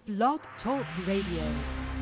Blog Talk Radio.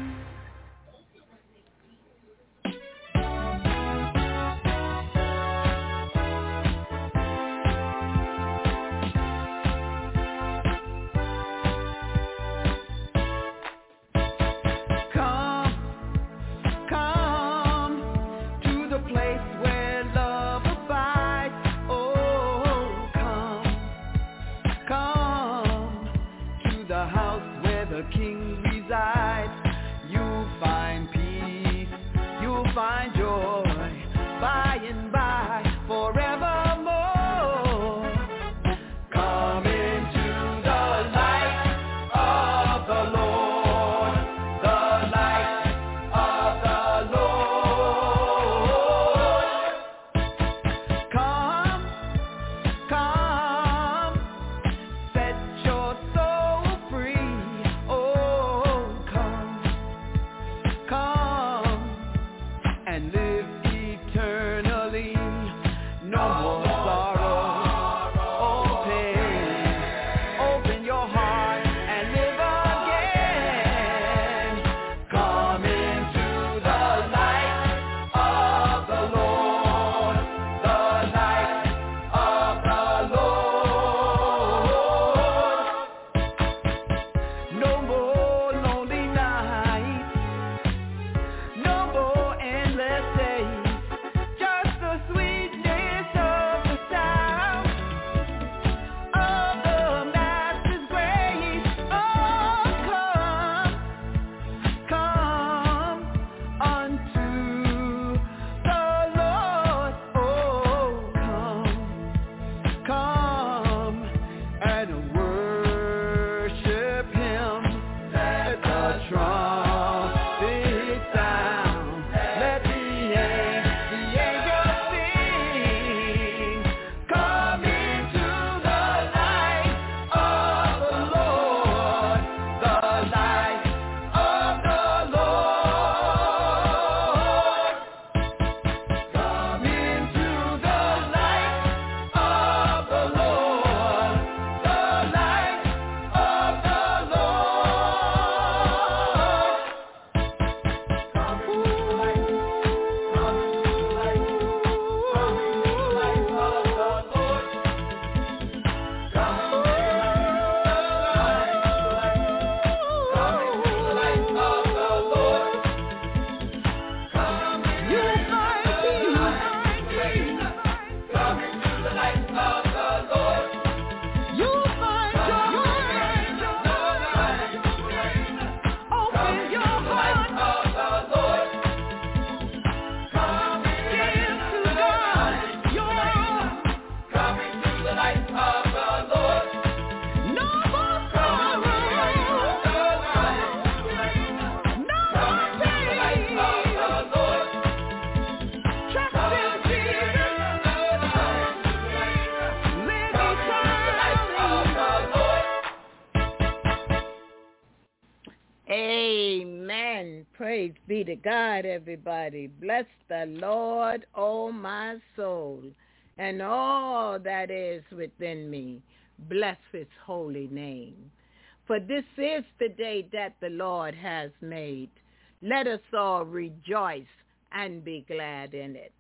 Praise be to God, everybody. Bless the Lord, oh my soul, and all that is within me. Bless his holy name. For this is the day that the Lord has made. Let us all rejoice and be glad in it.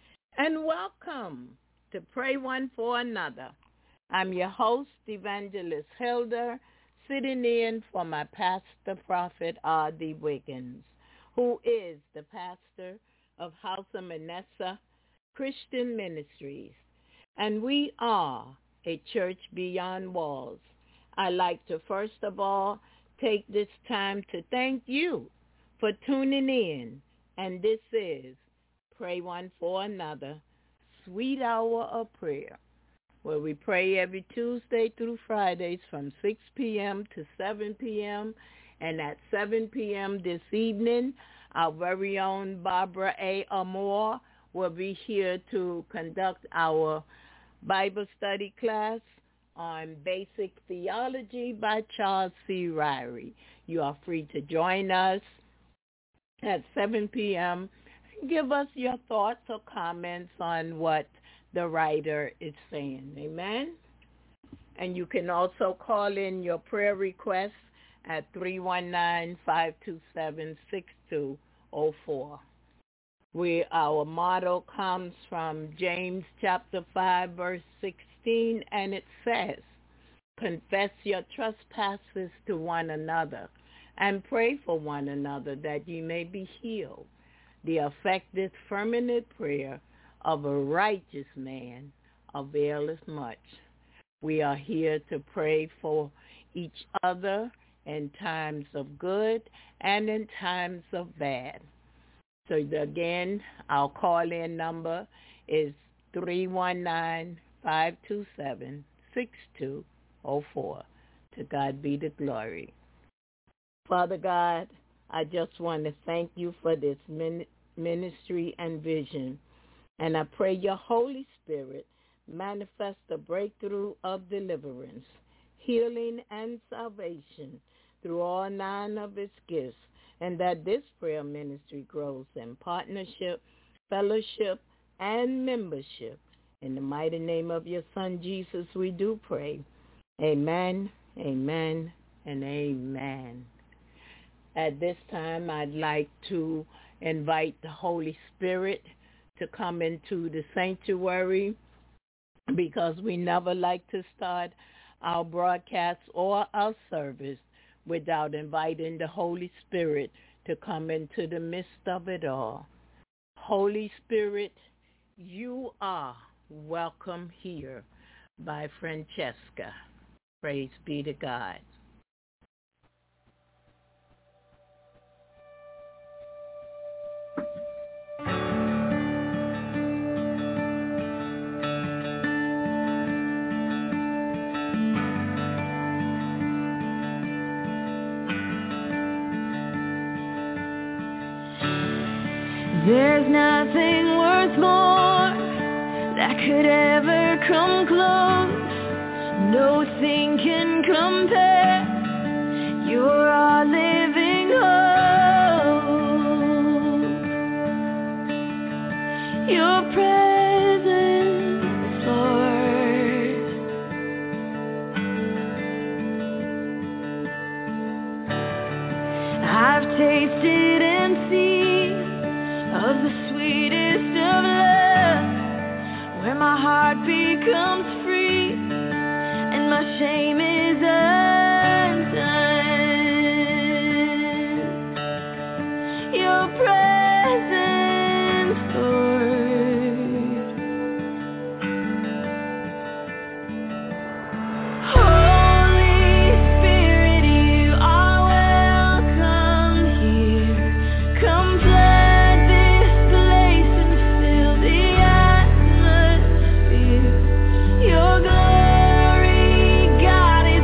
And welcome to Pray One for Another. I'm your host, Evangelist Hilda, sitting in for my pastor, Prophet R.D. Wiggins, who is the pastor of House of Manasseh Christian Ministries. And we are a church beyond walls. I'd like to first of all take this time to thank you for tuning in. And this is Pray One for Another, Sweet Hour of Prayer, where we pray every Tuesday through Fridays from 6 p.m. to 7 p.m. And at 7 p.m. this evening, our very own Barbara A. Amore will be here to conduct our Bible study class on Basic Theology by Charles C. Ryrie. You are free to join us at 7 p.m. Give us your thoughts or comments on what the writer is saying. Amen? And you can also call in your prayer requests at 319-527-6204. Our motto comes from James chapter 5, verse 16, and it says, confess your trespasses to one another and pray for one another that ye may be healed. The effective fervent prayer of a righteous man availeth much. We are here to pray for each other in times of good and in times of bad. So again, our call-in number is 319-527-6204. To God be the glory. Father God, I just want to thank you for this ministry and vision. And I pray your Holy Spirit manifest the breakthrough of deliverance, healing, and salvation through all 9 of its gifts, and that this prayer ministry grows in partnership, fellowship, and membership. In the mighty name of your Son, Jesus, we do pray. Amen, amen, and amen. At this time, I'd like to invite the Holy Spirit to come into the sanctuary, because we never like to start our broadcast or our service without inviting the Holy Spirit to come into the midst of it all. Holy Spirit, you are welcome here by Francesca. Praise be to God. There's nothing worth more that could ever come close. Nothing can compare. You're our living hope. Your presence, Lord. I've tasted and seen of the sweetest of love, where my heart becomes free and my shame is undone. Your presence, Lord. Holy Spirit, you are welcome here. Come flood this place and fill the atmosphere. Your glory, God,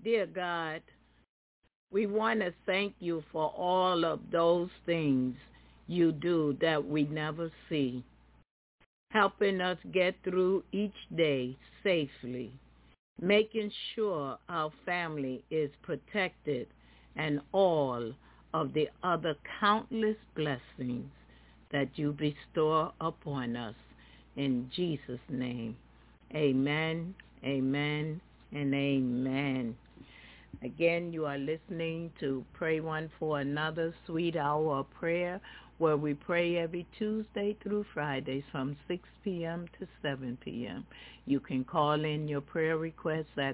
Dear God, we want to thank you for all of those things you do that we never see, helping us get through each day safely, making sure our family is protected, and all of the other countless blessings that you bestow upon us. In Jesus' name, amen, amen, and amen. Again, you are listening to Pray One for Another, Sweet Hour of Prayer, where we pray every Tuesday through Fridays from 6 p.m. to 7 p.m. You can call in your prayer requests at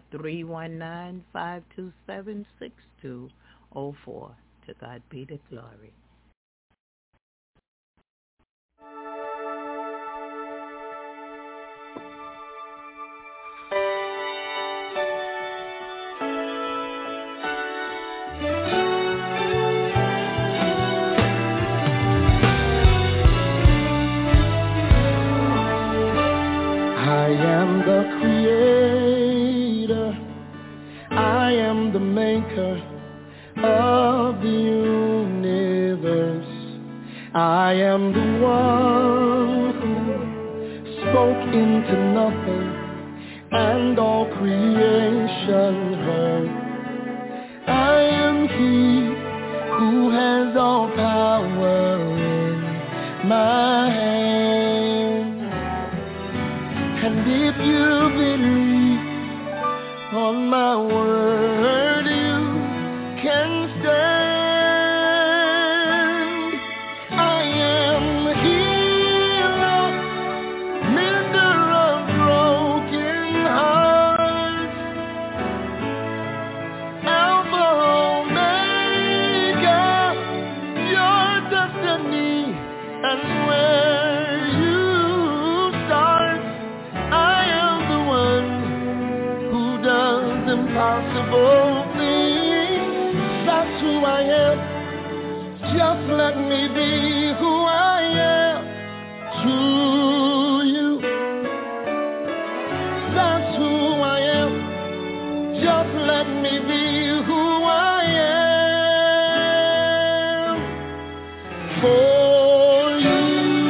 319-527-6204. To God be the glory. I am the creator, I am the maker of the universe. I am the one who spoke into nothing, and all creation heard. I am he who has all power in my hand. And if you believe on my word, you can stand. I am the healer, mender of broken hearts, Alpha Omega, your destiny, and where you start. I am the one who does impossible things. That's who I am. Just let me be who I am to you. That's who I am. Just let me be who I am for you.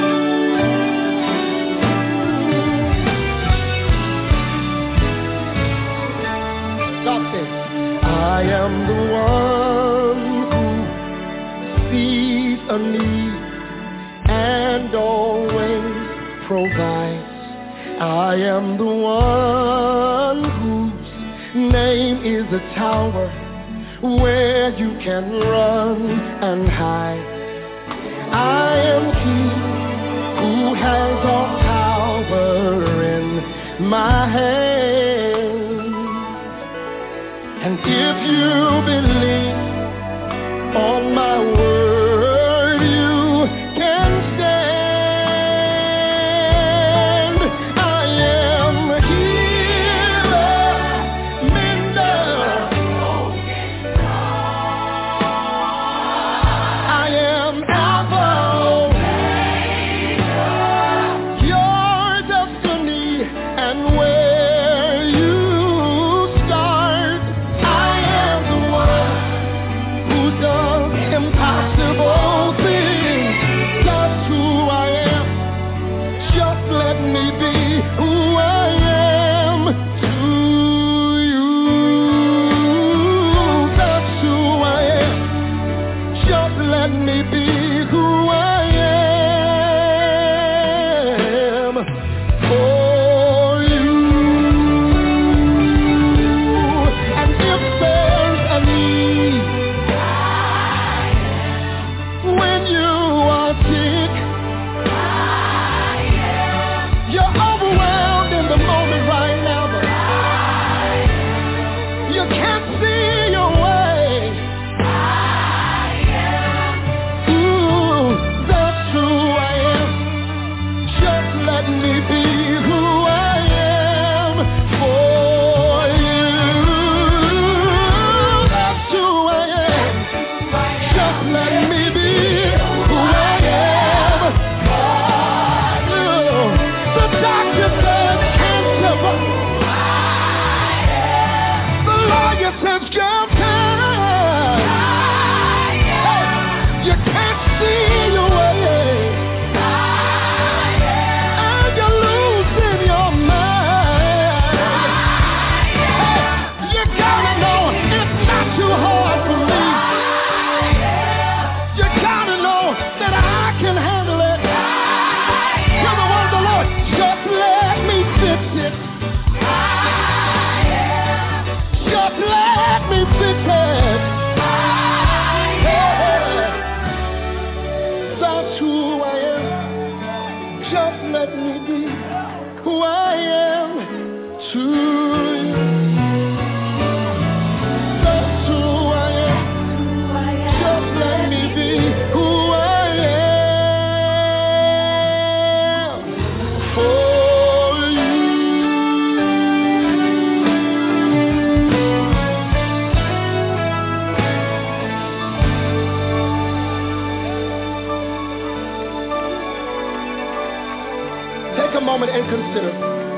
God says, I am the one who sees a need and always provides. I am the one whose name is a tower where you can run and hide. I am he who has all power in my hand. And if you believe on my word, you can stand. I am a healer, mender. I am Alpha, your destiny, and where you start. I am the one who does impossible things. That's who I am. Just let me be who I am to you. That's who I am. Just let me be who I am for you. moment and consider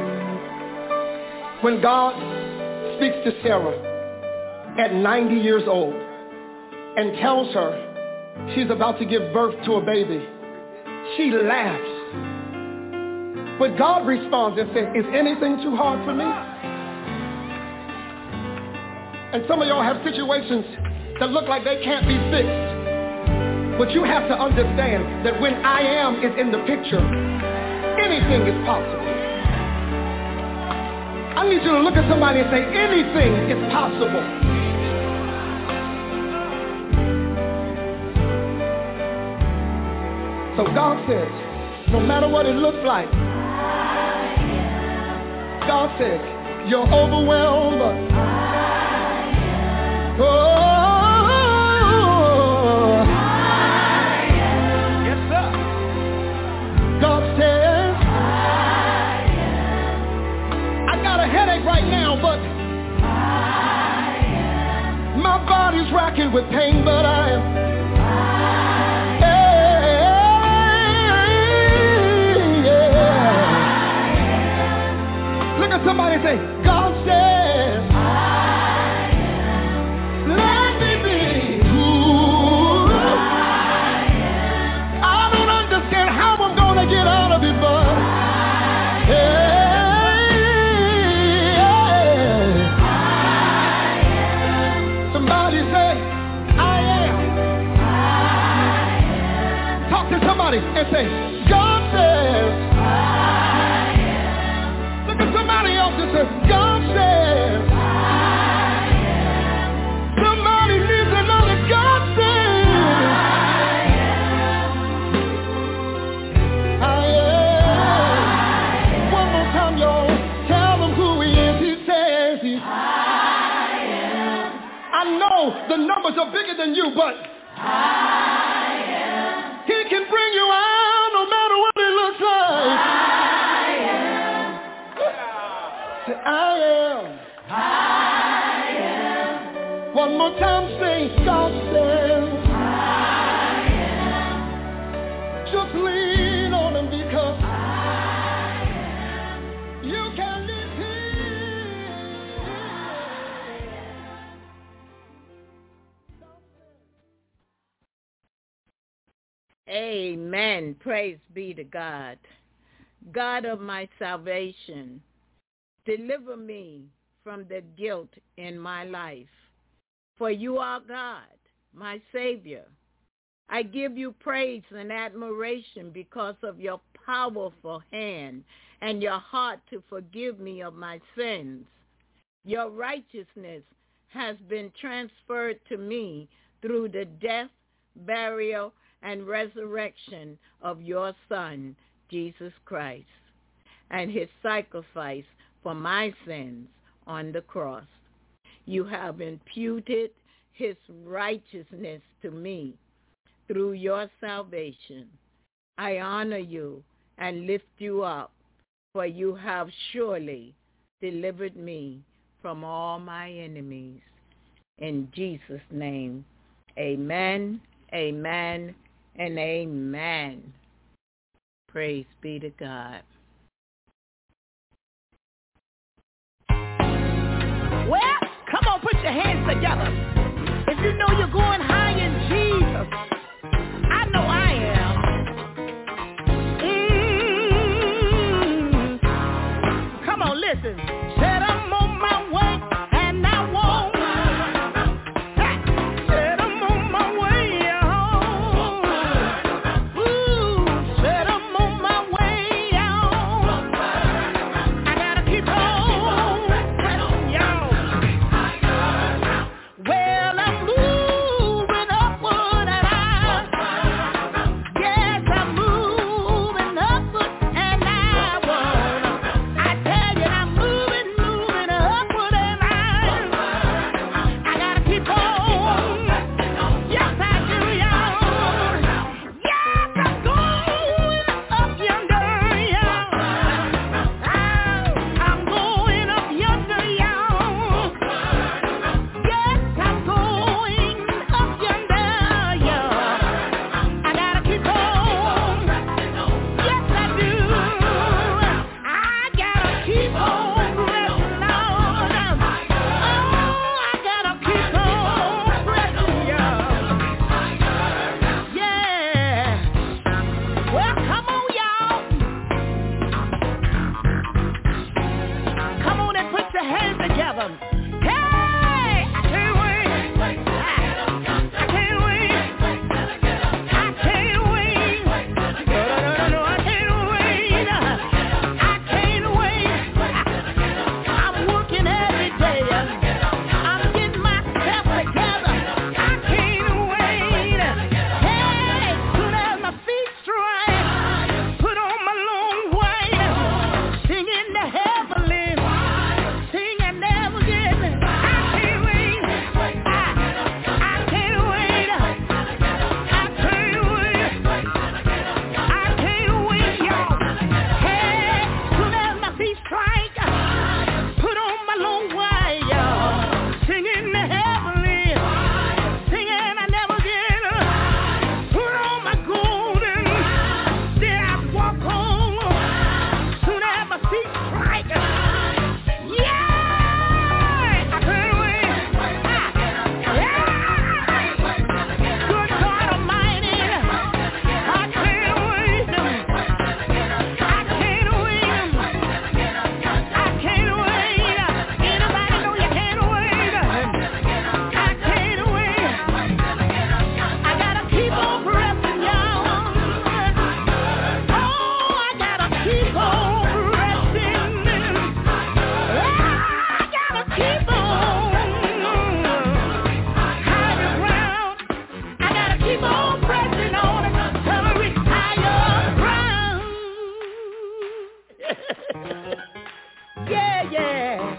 when God speaks to Sarah at 90 years old and tells her she's about to give birth to a baby. She laughs. But God responds and says, is anything too hard for me? And some of y'all have situations that look like they can't be fixed. But you have to understand that when I am is in the picture, anything is possible. I need you to look at somebody and say, anything is possible. So God says, no matter what it looks like, God says, you're overwhelmed. Yes, sir. God says, I got a headache right now, but my body's racking with pain, but I am. Look at somebody and say, God says, let me be who I don't understand how I'm going to get out of it, but somebody say, I am. Talk to somebody and say, God says, somebody else that says, God says, I am. Somebody needs to know that God says, I am. One more time, y'all. Tell them who he is. He says, I am. I know the numbers are bigger than you, but I am. He can bring you out no matter what it looks like. I am. One more time, say, God says, I am. Just lean on him because I am. You can live here. Amen. Praise be to God. God of my salvation, deliver me from the guilt in my life. For you are God, my Savior. I give you praise and admiration because of your powerful hand and your heart to forgive me of my sins. Your righteousness has been transferred to me through the death, burial, and resurrection of your Son, Jesus Christ, and his sacrifice for my sins on the cross. You have imputed his righteousness to me through your salvation. I honor you and lift you up, for you have surely delivered me from all my enemies. In Jesus' name, amen, amen, and amen. Praise be to God. Well, come on, put your hands together. If you know you're going high in Jesus, I know I am. Come on, listen. Said I'm on my way, and I won't. Said I'm on my way home. Ooh, said I'm on my way out. I gotta keep on pressing, y'all. Well, I'm moving upward and yes, I'm moving upward and I tell you I'm moving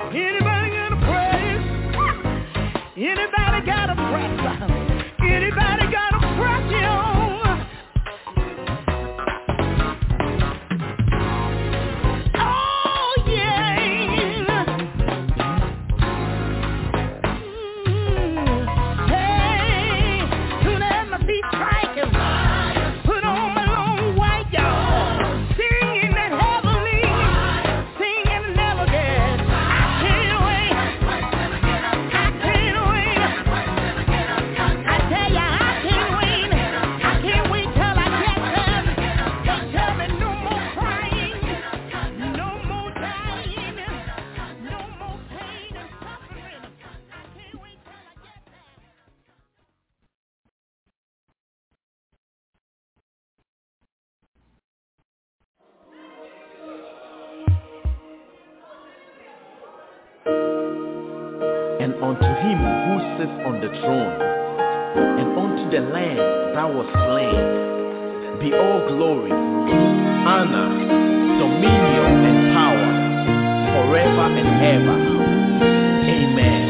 Anybody got a praise? Anybody got a press? Anybody got a press on? Oh yeah. Hey, soon as my feet striking, put on my long white y'all, singing that heavenly, singing never get. I can't wait. I can't wait. I tell ya, I can't wait. I can't wait till I get them. Don't tell me no more crying, no more dying, no more pain and suffering. I can't wait till I get there. And unto him who sits on the throne, and unto the Lamb that was slain, be all glory, honor, dominion, and power, forever and ever. Amen.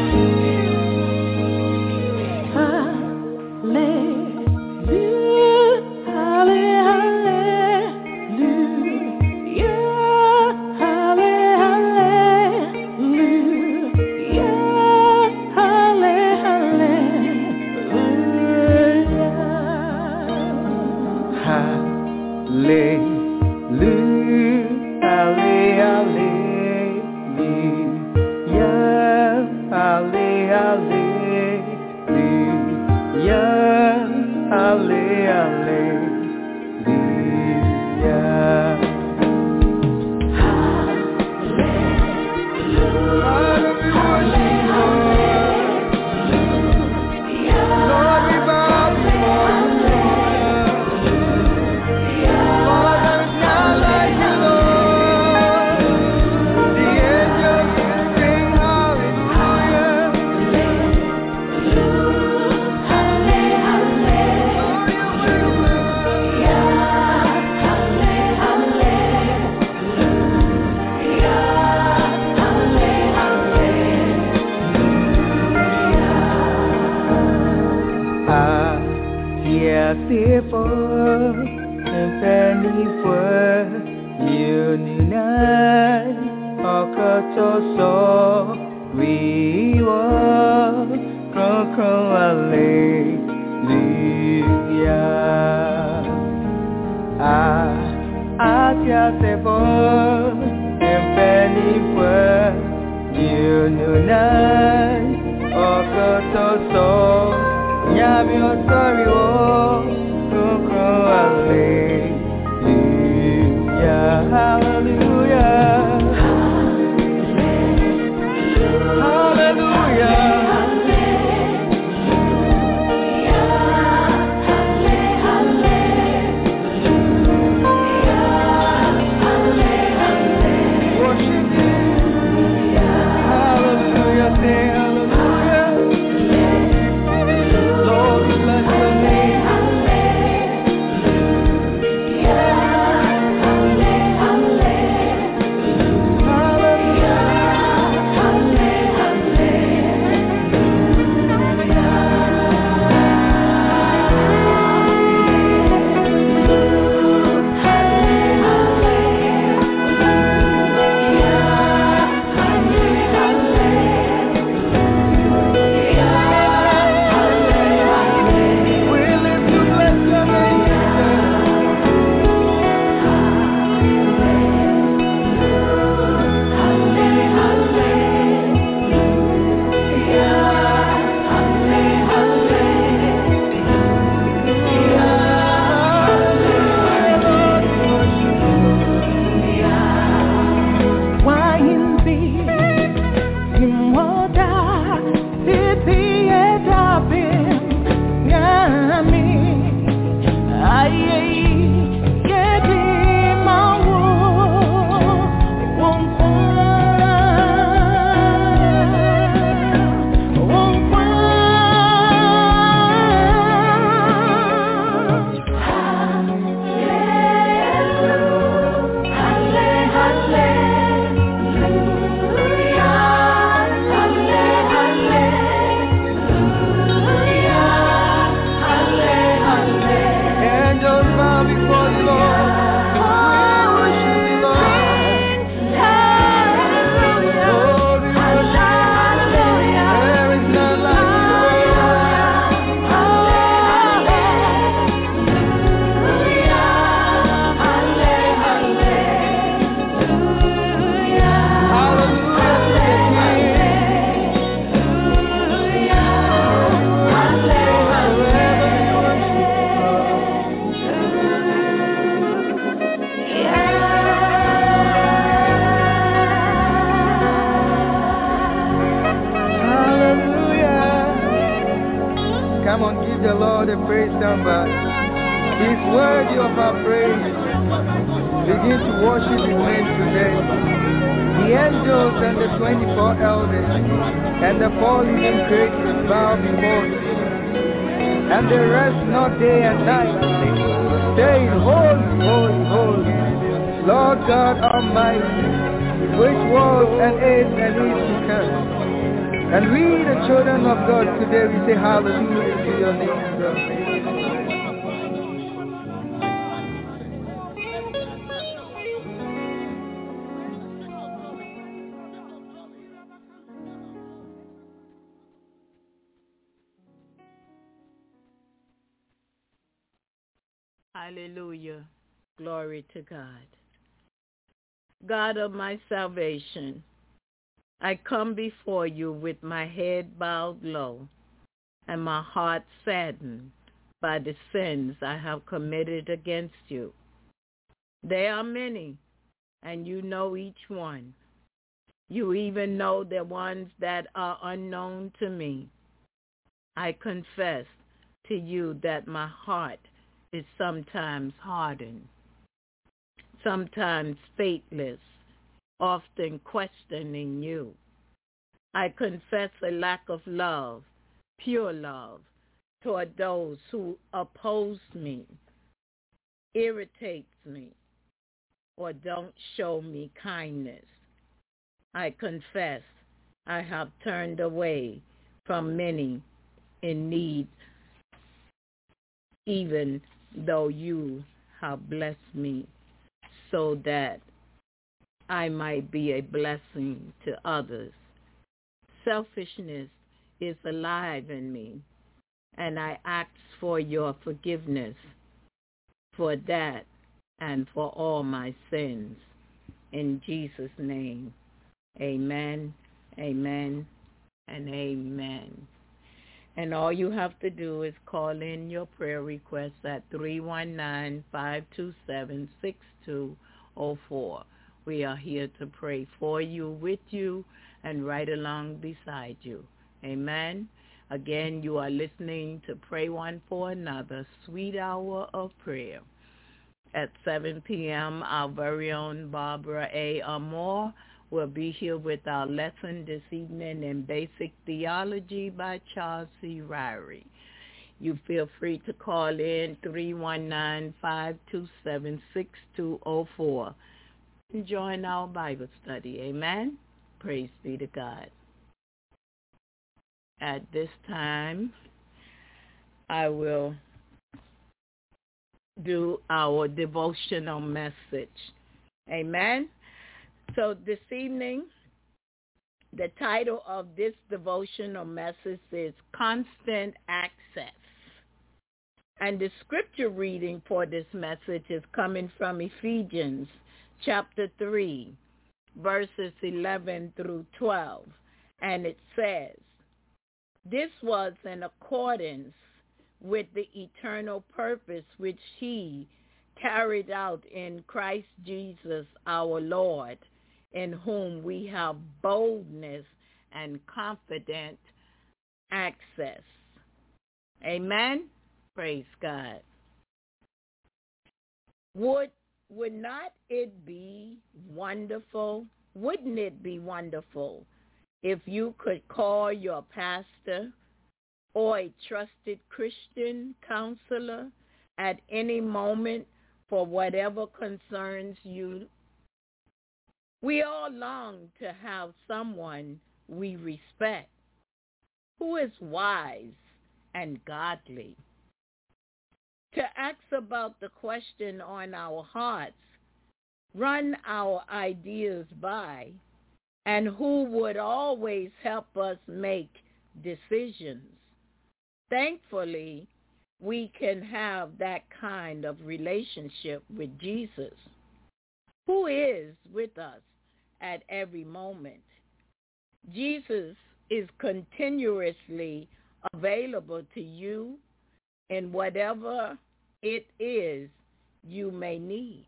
know the praise number. He's worthy of our praise. Begin to worship His name today. The angels and the 24 elders and the 4 living creatures bow before Him, and they rest not day and night, saying, Holy, holy, holy, Lord God Almighty, which was and is to come. And we, the children of God, today we say hallelujah to your name, God. Hallelujah. Glory to God. God of my salvation, I come before you with my head bowed low and my heart saddened by the sins I have committed against you. They are many, and you know each one. You even know the ones that are unknown to me. I confess to you that my heart is sometimes hardened, sometimes faithless, often questioning you. I confess a lack of love, pure love, toward those who oppose me, irritates me, or don't show me kindness. I confess I have turned away from many in need, even though you have blessed me so that I might be a blessing to others. Selfishness is alive in me, and I ask for your forgiveness for that and for all my sins. In Jesus' name, amen, amen, and amen. And all you have to do is call in your prayer requests at 319-527-6204. We are here to pray for you, with you, and right along beside you. Amen. Again, you are listening to Pray One for Another, Sweet Hour of Prayer. At 7 p.m., our very own Barbara A. Amore will be here with our lesson this evening in Basic Theology by Charles C. Ryrie. You feel free to call in 319-527-6204 and join our Bible study. Amen. Praise be to God. At this time, I will do our devotional message. Amen. So this evening, the title of this devotional message is Constant Access. And the scripture reading for this message is coming from Ephesians chapter 3, verses 11 through 12. And it says, "This was in accordance with the eternal purpose which he carried out in Christ Jesus our Lord, in whom we have boldness and confident access." Amen. Praise God. Would not it be wonderful? Wouldn't it be wonderful if you could call your pastor or a trusted Christian counselor at any moment for whatever concerns you? We all long to have someone we respect who is wise and godly, to ask about the question on our hearts, run our ideas by, and who would always help us make decisions. Thankfully, we can have that kind of relationship with Jesus, who is with us at every moment. Jesus is continuously available to you in whatever it is you may need.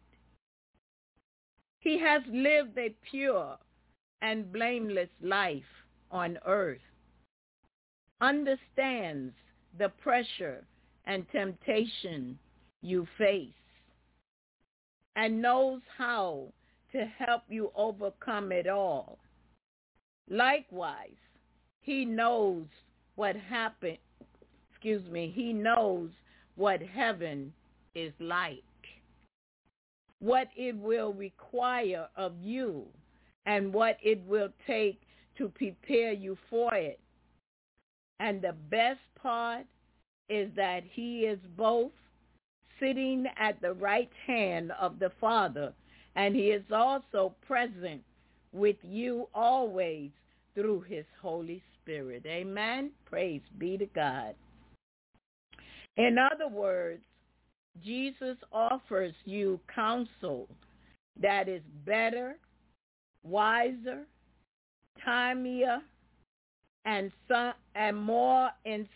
He has lived a pure and blameless life on earth, understands the pressure and temptation you face, and knows how to help you overcome it all. Likewise, he knows what happened. He knows what heaven is like, what it will require of you, and what it will take to prepare you for it. And the best part is that he is both sitting at the right hand of the Father, and he is also present with you always through his Holy Spirit. Amen. Praise be to God. In other words, Jesus offers you counsel that is better, wiser, timelier, and more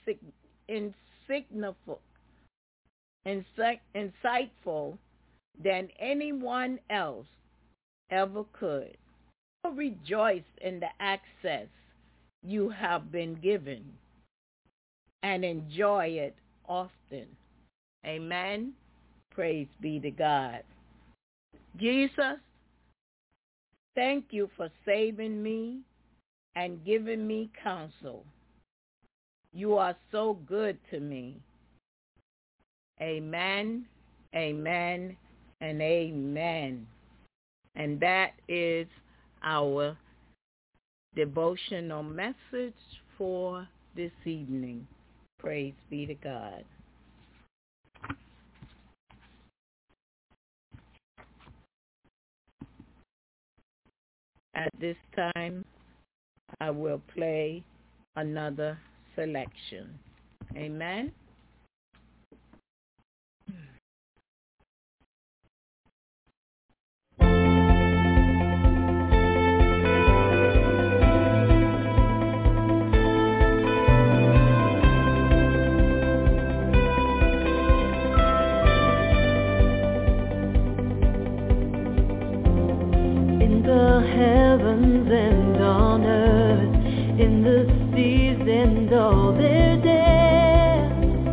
insightful than anyone else ever could. Rejoice in the access you have been given and enjoy it often. Amen. Praise be to God. Jesus, thank you for saving me and giving me counsel. You are so good to me. Amen, amen, and amen. And that is our devotional message for this evening. Praise be to God. At this time, I will play another selection. Amen. Heavens and on earth, in the seas and all their depths,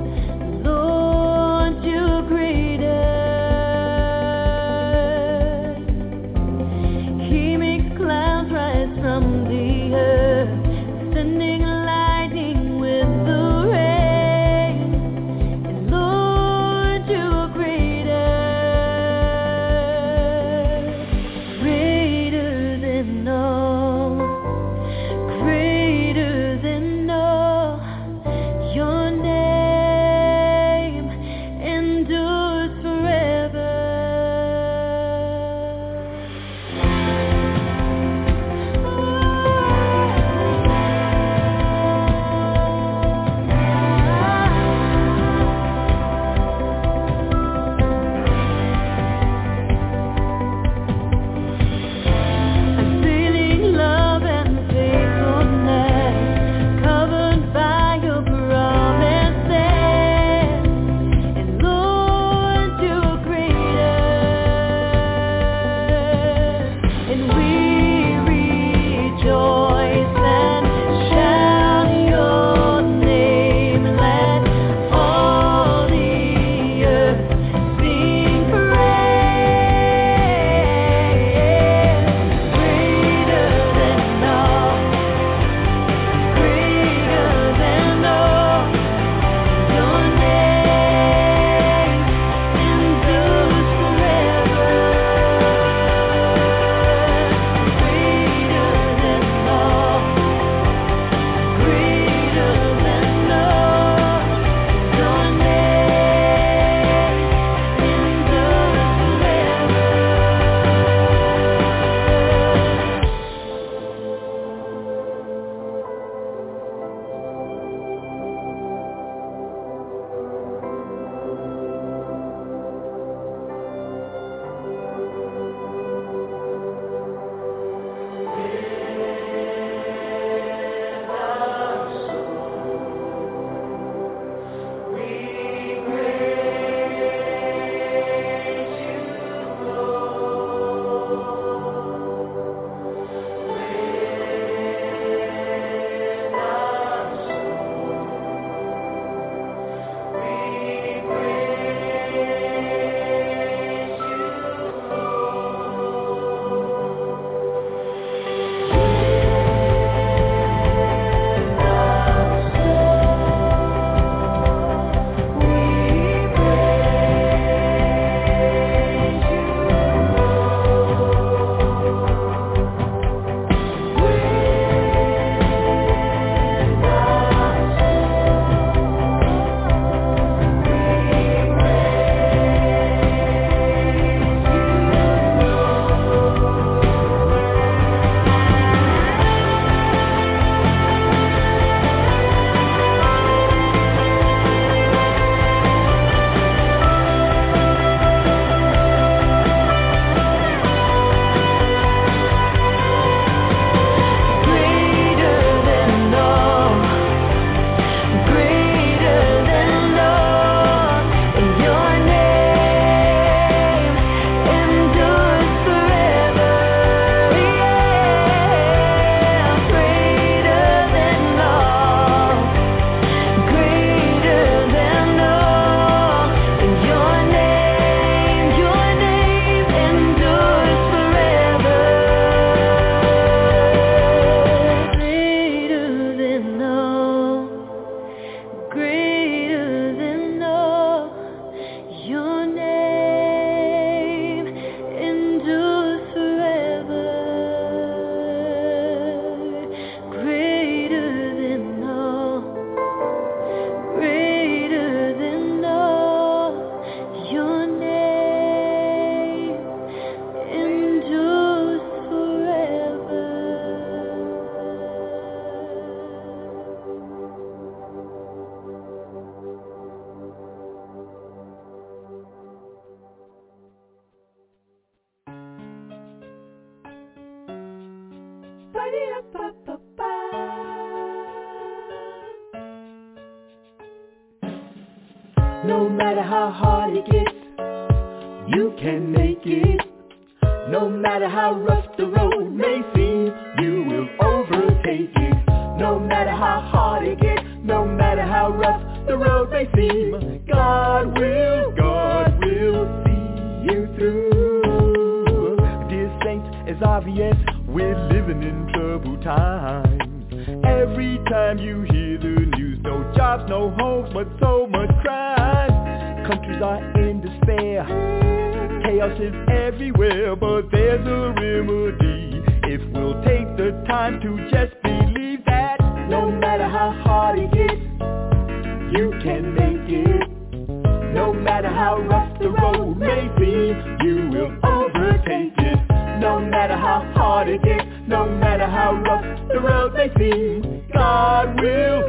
No matter how hard it gets, you can make it. No matter how rough the road may seem, you will overtake it. No matter how hard it gets, no matter how rough the road may seem, God will see you through. Dear saints, it's obvious we're living in troubled times. Every time you hear the news, no jobs, no homes, but so much crime. Countries are in despair, chaos is everywhere, but there's a remedy if we'll take the time to just believe that no matter how hard it gets, you can make it. No matter how rough the road may seem, you will overtake it. No matter how hard it gets, no matter how rough the road may seem, God will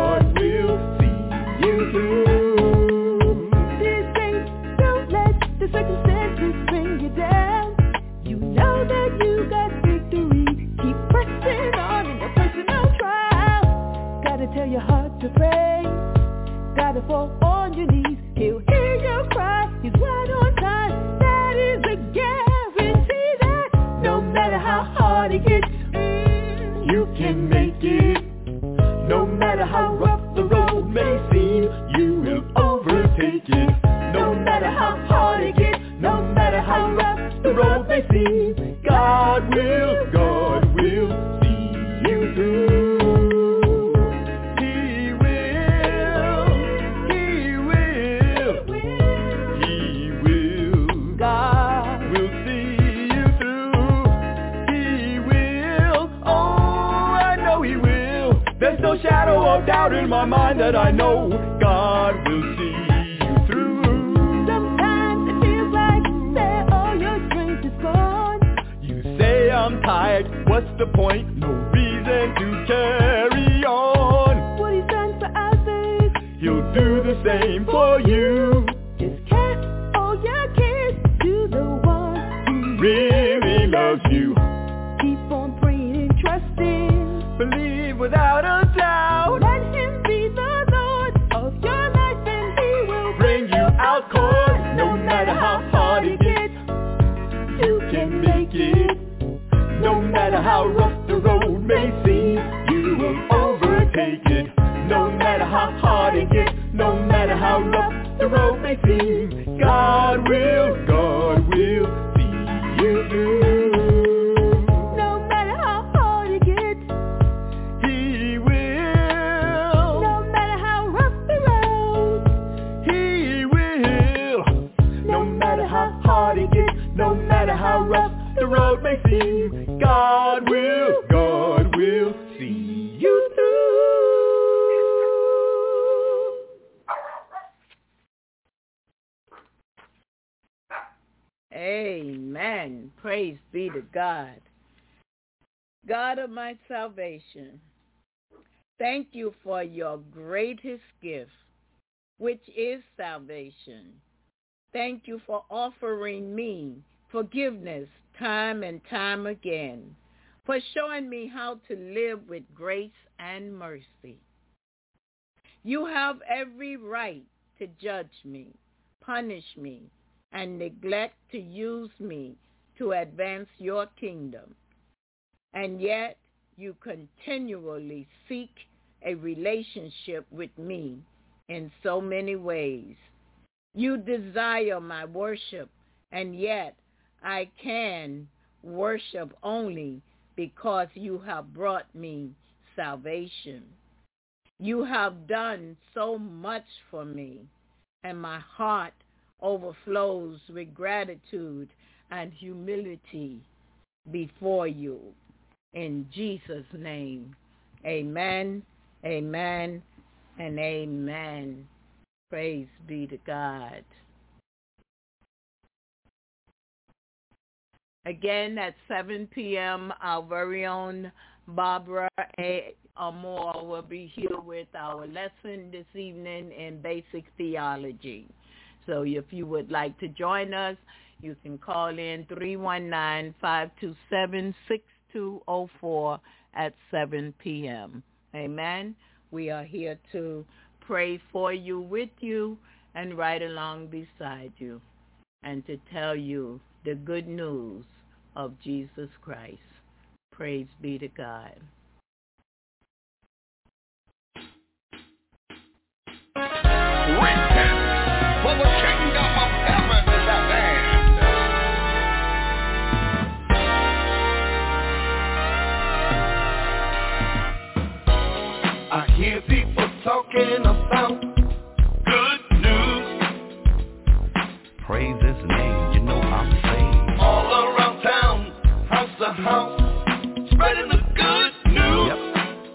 see you through. These days, don't let the circumstances bring you down. You know that you got victory. Keep pressing on in your personal trial. Gotta tell your heart to pray. Gotta fall on your knees. He'll hear your cry. He's right on time. That is a guarantee that no matter how hard it gets, you can make it. No matter how rough the road may seem, you will overtake it. No matter how hard it gets, no matter how rough the road may seem, God will see you through. No shadow of doubt in my mind that I know God will see you through. Sometimes it feels like that all your strength is gone. You say I'm tired, what's the point? No reason to carry on. What he's done for others, he'll do the same for you. Just cast all your cares to the one who really loves you. Keep on praying and trusting. Believe without a doubt. Let him be the Lord of your life, and he will bring you out, 'cause no matter how hard it gets, you can make it. No matter how rough the road may seem, you will overtake it. No matter how hard it gets, no matter how rough the road may seem, God will see you through. No matter how rough the road may seem, God will see you through. Amen. Praise be to God. God of my salvation, thank you for your greatest gift, which is salvation. Thank you for offering me forgiveness time and time again, for showing me how to live with grace and mercy. You have every right to judge me, punish me, and neglect to use me to advance your kingdom. And yet you continually seek a relationship with me in so many ways. You desire my worship, and yet I can worship only because you have brought me salvation. You have done so much for me, and my heart overflows with gratitude and humility before you. In Jesus' name, amen, amen, and amen. Praise be to God. Again, at 7 p.m., our very own Barbara A. Moore will be here with our lesson this evening in basic theology. So if you would like to join us, you can call in 319-527-62 7204 at 7 p.m. Amen. We are here to pray for you, with you, and right along beside you, and to tell you the good news of Jesus Christ. Praise be to God. Written for the kingdom of heaven is at hand. I hear people talking about good news. Praise his name, you know I'm saved. All around town, house to house, spreading the good news. Yep.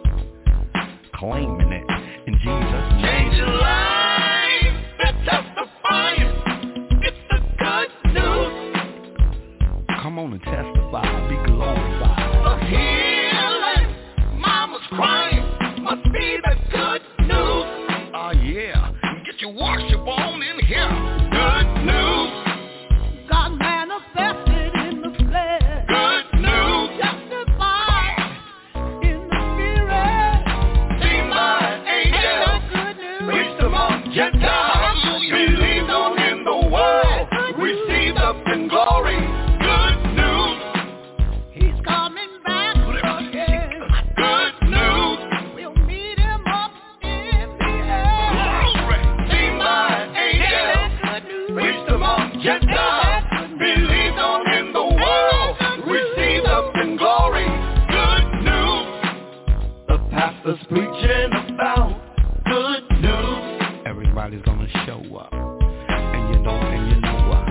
Claiming it in Jesus' name. Changing lives, they're testifying. It's the good news. Come on and testify, be glorified. The healing, mama's crying, must be the good news. Oh yeah, Get your worship on in here. Good news. God manifested in the flesh. Good news. Justified in the spirit. Seen by angels. Good news. Preached among Gentiles. Believed on in the world. Received up in glory. Good news. He's coming back again. Good news. We'll meet him up in the air. Glory. Seen by angels. Good news. Preached among Gentiles. Believed on in the world. Received up in glory. Good news. The pastor's preaching about good news. everybody's gonna show up. And you know why.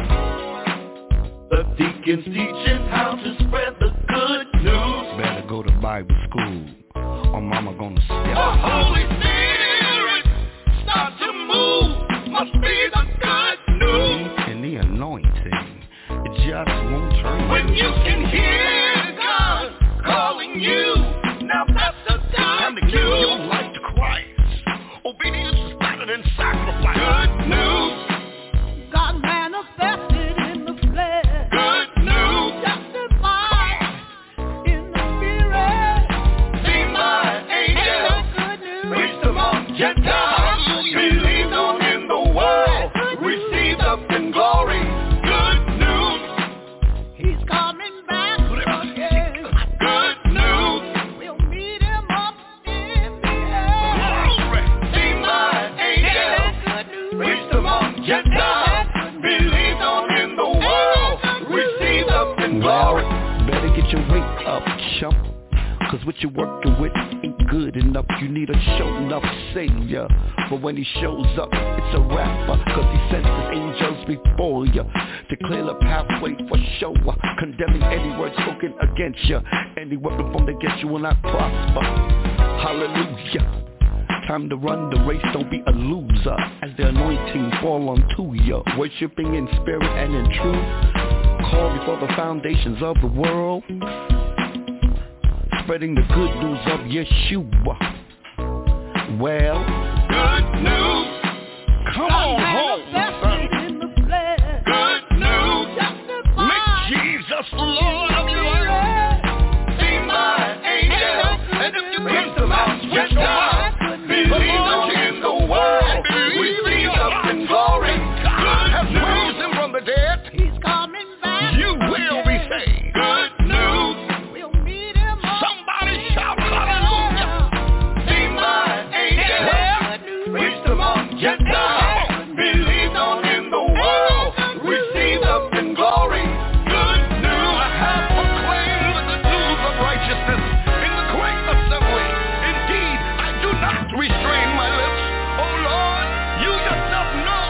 The deacons teaching how to spread the good news. Better go to Bible school, or mama gonna step The Holy Spirit start to move. Must be the good news. and the anointing. It just won't turn. When you can hear God calling you, now that's the time to give your life to Christ. Obedience is better than sacrifice. Good news. God manifested in the flesh. Good news. Justified in the spirit. Seen by angels. Good news. Preached among Gentiles. Believed on in the world. Received up in glory. Good news. He's coming back again. Good news. We'll meet him up in the air. Glory. Seen by angels. Good news. Preached among Gentiles. Believed on in the world. Received up in glory. Better get your weight up, chump. Cause what you're working with ain't good enough. You need a show enough savior. But when he shows up, it's a rapper. Cause he sends his angels before you to clear the pathway for show. Condemning any word spoken against you. Any weapon formed against you will not prosper. Hallelujah. Time to run the race, don't be a loser. As the anointing fall onto you. Worshipping in spirit and in truth. Call before the foundations of the world. Spreading the good news of Yeshua. Well, Good news. come on home, son. In the flesh. Good news. Justified. Make Jesus Lord of your life. Seen by angels. And if you come to Mount Gentiles, believe on in the world. Receive up in glory. God has raised him from the dead. He's coming back. You will be saved. Good news. We'll meet him up. Somebody shout hallelujah. Seen by angels. Preached among Gentiles. Believed on in the world. Received up in glory. Good news. I have proclaimed the good news of righteousness in the great assembly. Indeed, I do not restrain my lips. Oh Lord, you yourself know.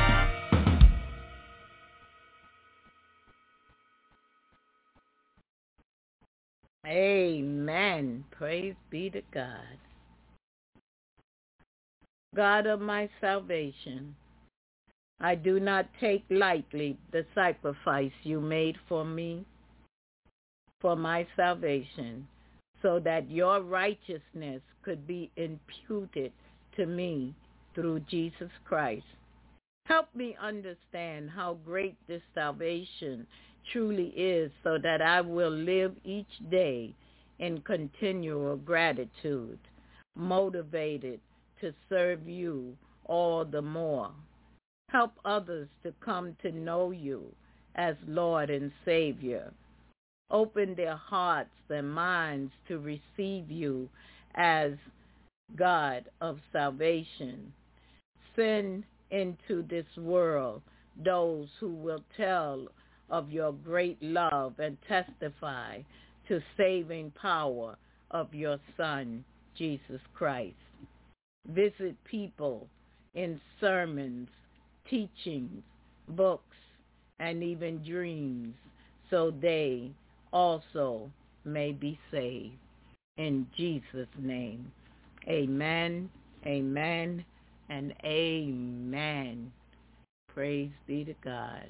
Amen. Praise be to God. God of my salvation, I do not take lightly the sacrifice you made for me, for my salvation, so that your righteousness could be imputed to me through Jesus Christ. Help me understand how great this salvation truly is, so that I will live each day in continual gratitude, motivated to serve you all the more. Help others to come to know you as Lord and Savior. Open their hearts and minds to receive you as God of salvation. Send into this world those who will tell of your great love and testify to saving power of your Son, Jesus Christ. Visit people in sermons, teachings, books, and even dreams, so they also may be saved. In Jesus' name, amen, amen, and amen. Praise be to God.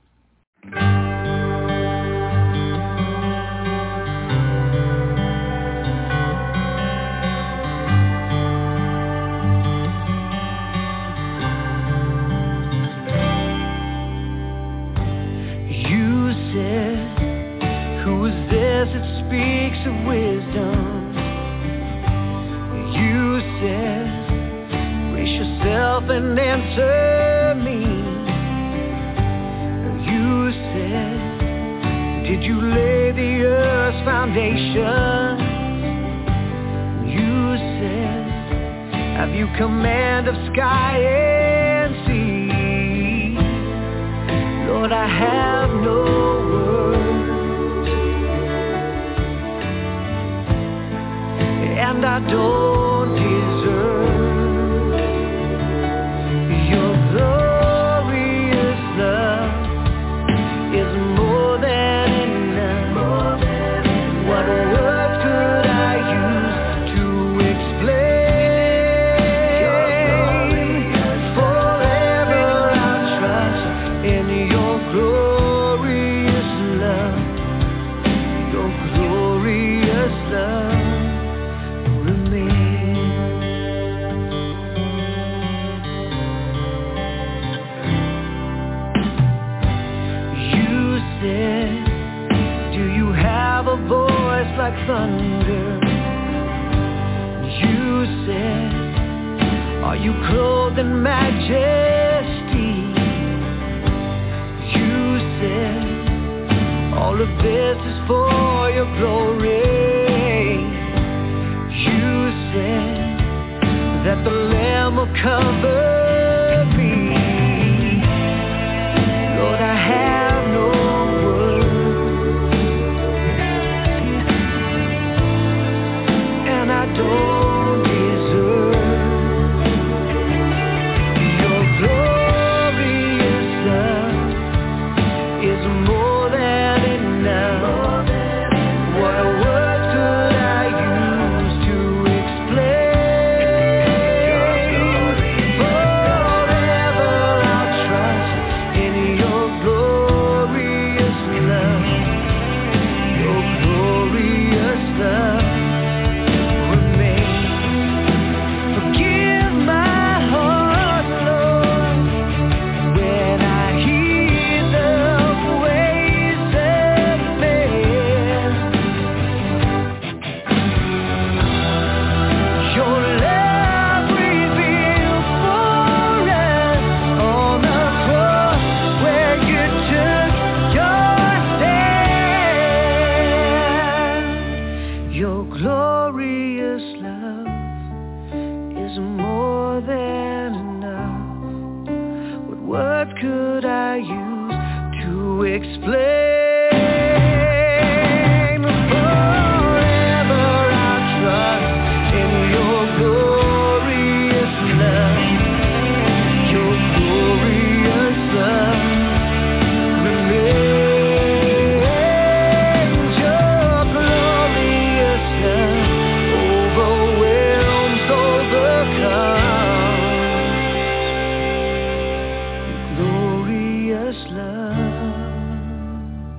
You said, who is this that speaks of wisdom? You said, brace yourself and answer me. You said, did you lay the earth's foundation? You said, have you command of sky and sea? Lord, I have no words, and I don't deserve your glorious love is more than enough. What words could I use to explain? Forever I'll trust in your glorious love. Your glorious love remains. You said, do you have a voice like thunder? You said, are you clothed in majesty? You said, all of this is for your glory. You said, that the Lamb will cover me. Lord, I have no words, and I don't deserve your glorious love is more than enough. What words could I use to explain? Forever I'll trust in your glorious love. Your glorious love remains. Forgive my heart, Lord, when I hear the ways of man. Your love revealed for us on the cross, where you took your stand. Your glorious love is more than enough. What words could I use to explain? Forever I'll trust in your glorious love. Your glorious love remains. Your glorious love overwhelms, overcomes. Your glorious love.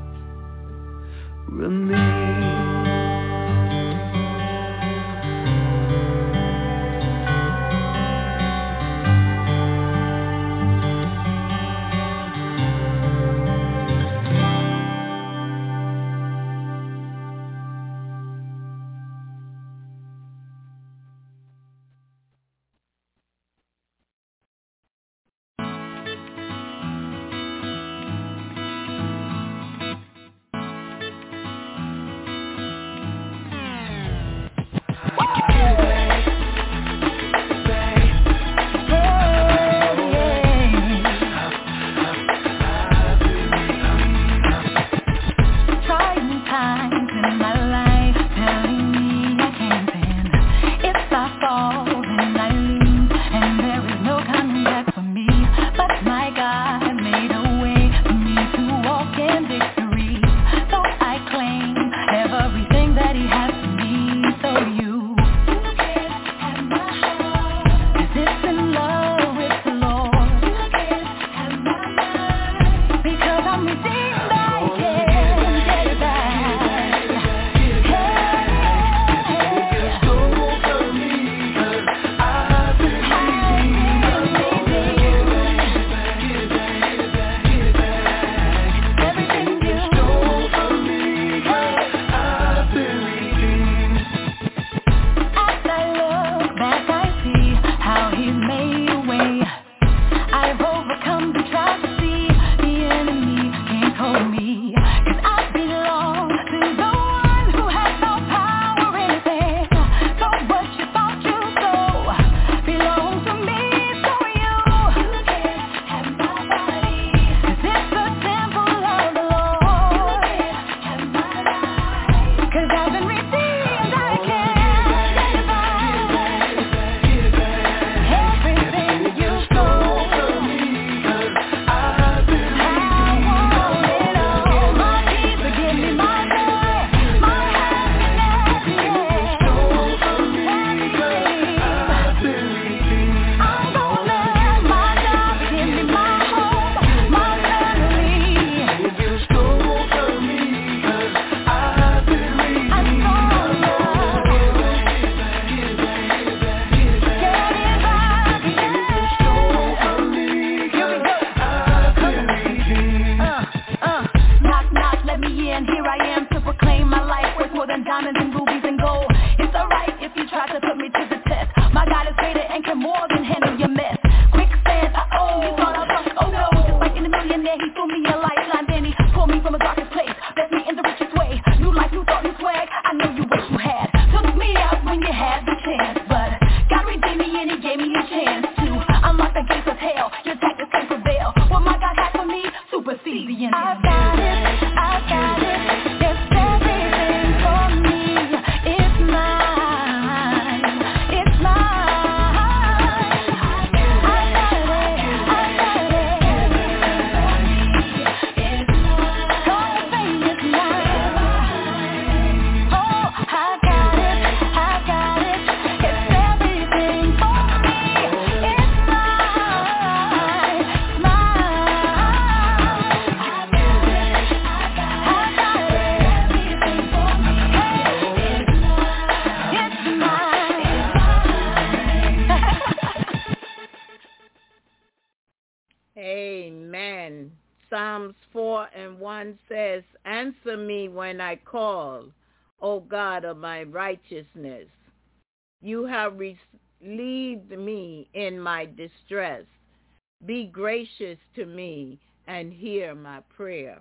Psalms 4:1 says, answer me when I call, O God of my righteousness. You have relieved me in my distress. Be gracious to me and hear my prayer.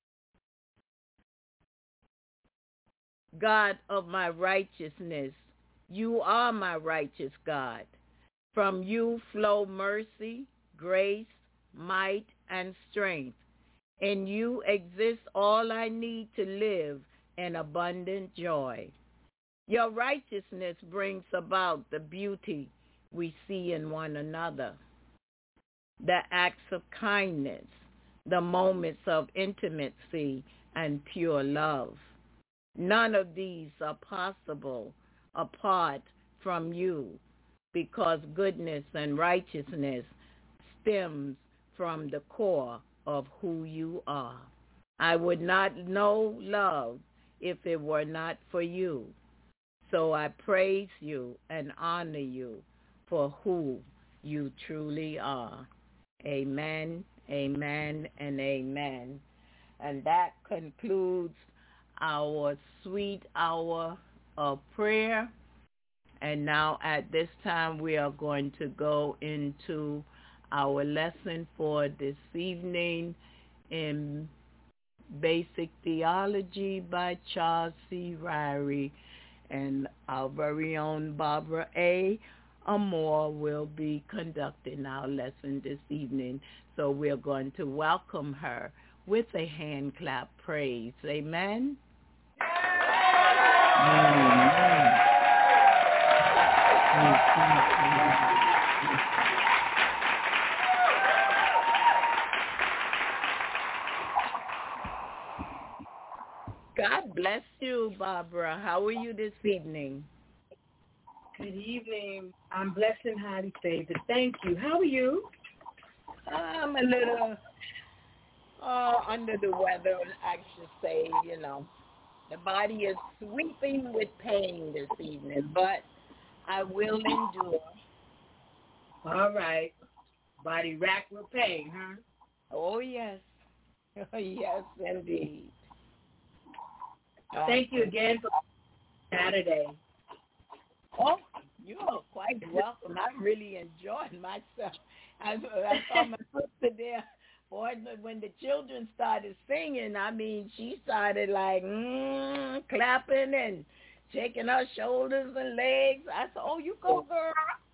God of my righteousness, you are my righteous God. From you flow mercy, grace, might, and strength. In you exists all I need to live in abundant joy. Your righteousness brings about the beauty we see in one another, the acts of kindness, the moments of intimacy and pure love. None of these are possible apart from you, because goodness and righteousness stems from the core of who you are. I would not know love if it were not for you. So I praise you and honor you for who you truly are. Amen, amen, and amen. And that concludes our sweet hour of prayer. And now at this time we are going to go into our lesson for this evening in Basic Theology by Charles C. Ryrie. And our very own Barbara A. Amore will be conducting our lesson this evening. So we're going to welcome her with a hand clap praise. Amen. Amen. God bless you, Barbara. How are you this evening? Good evening. I'm blessed and highly favored. Thank you. How are you? I'm a little under the weather, I should say, you know. The body is sweeping with pain this evening, but I will endure. All right. Body racked with pain, huh? Oh, yes. Yes, indeed. Thank you again for Saturday. Oh, you are quite welcome. I'm really enjoying myself. I saw my sister there. Boy, when the children started singing, I mean, she started like clapping and shaking her shoulders and legs. I said, oh, you go, girl.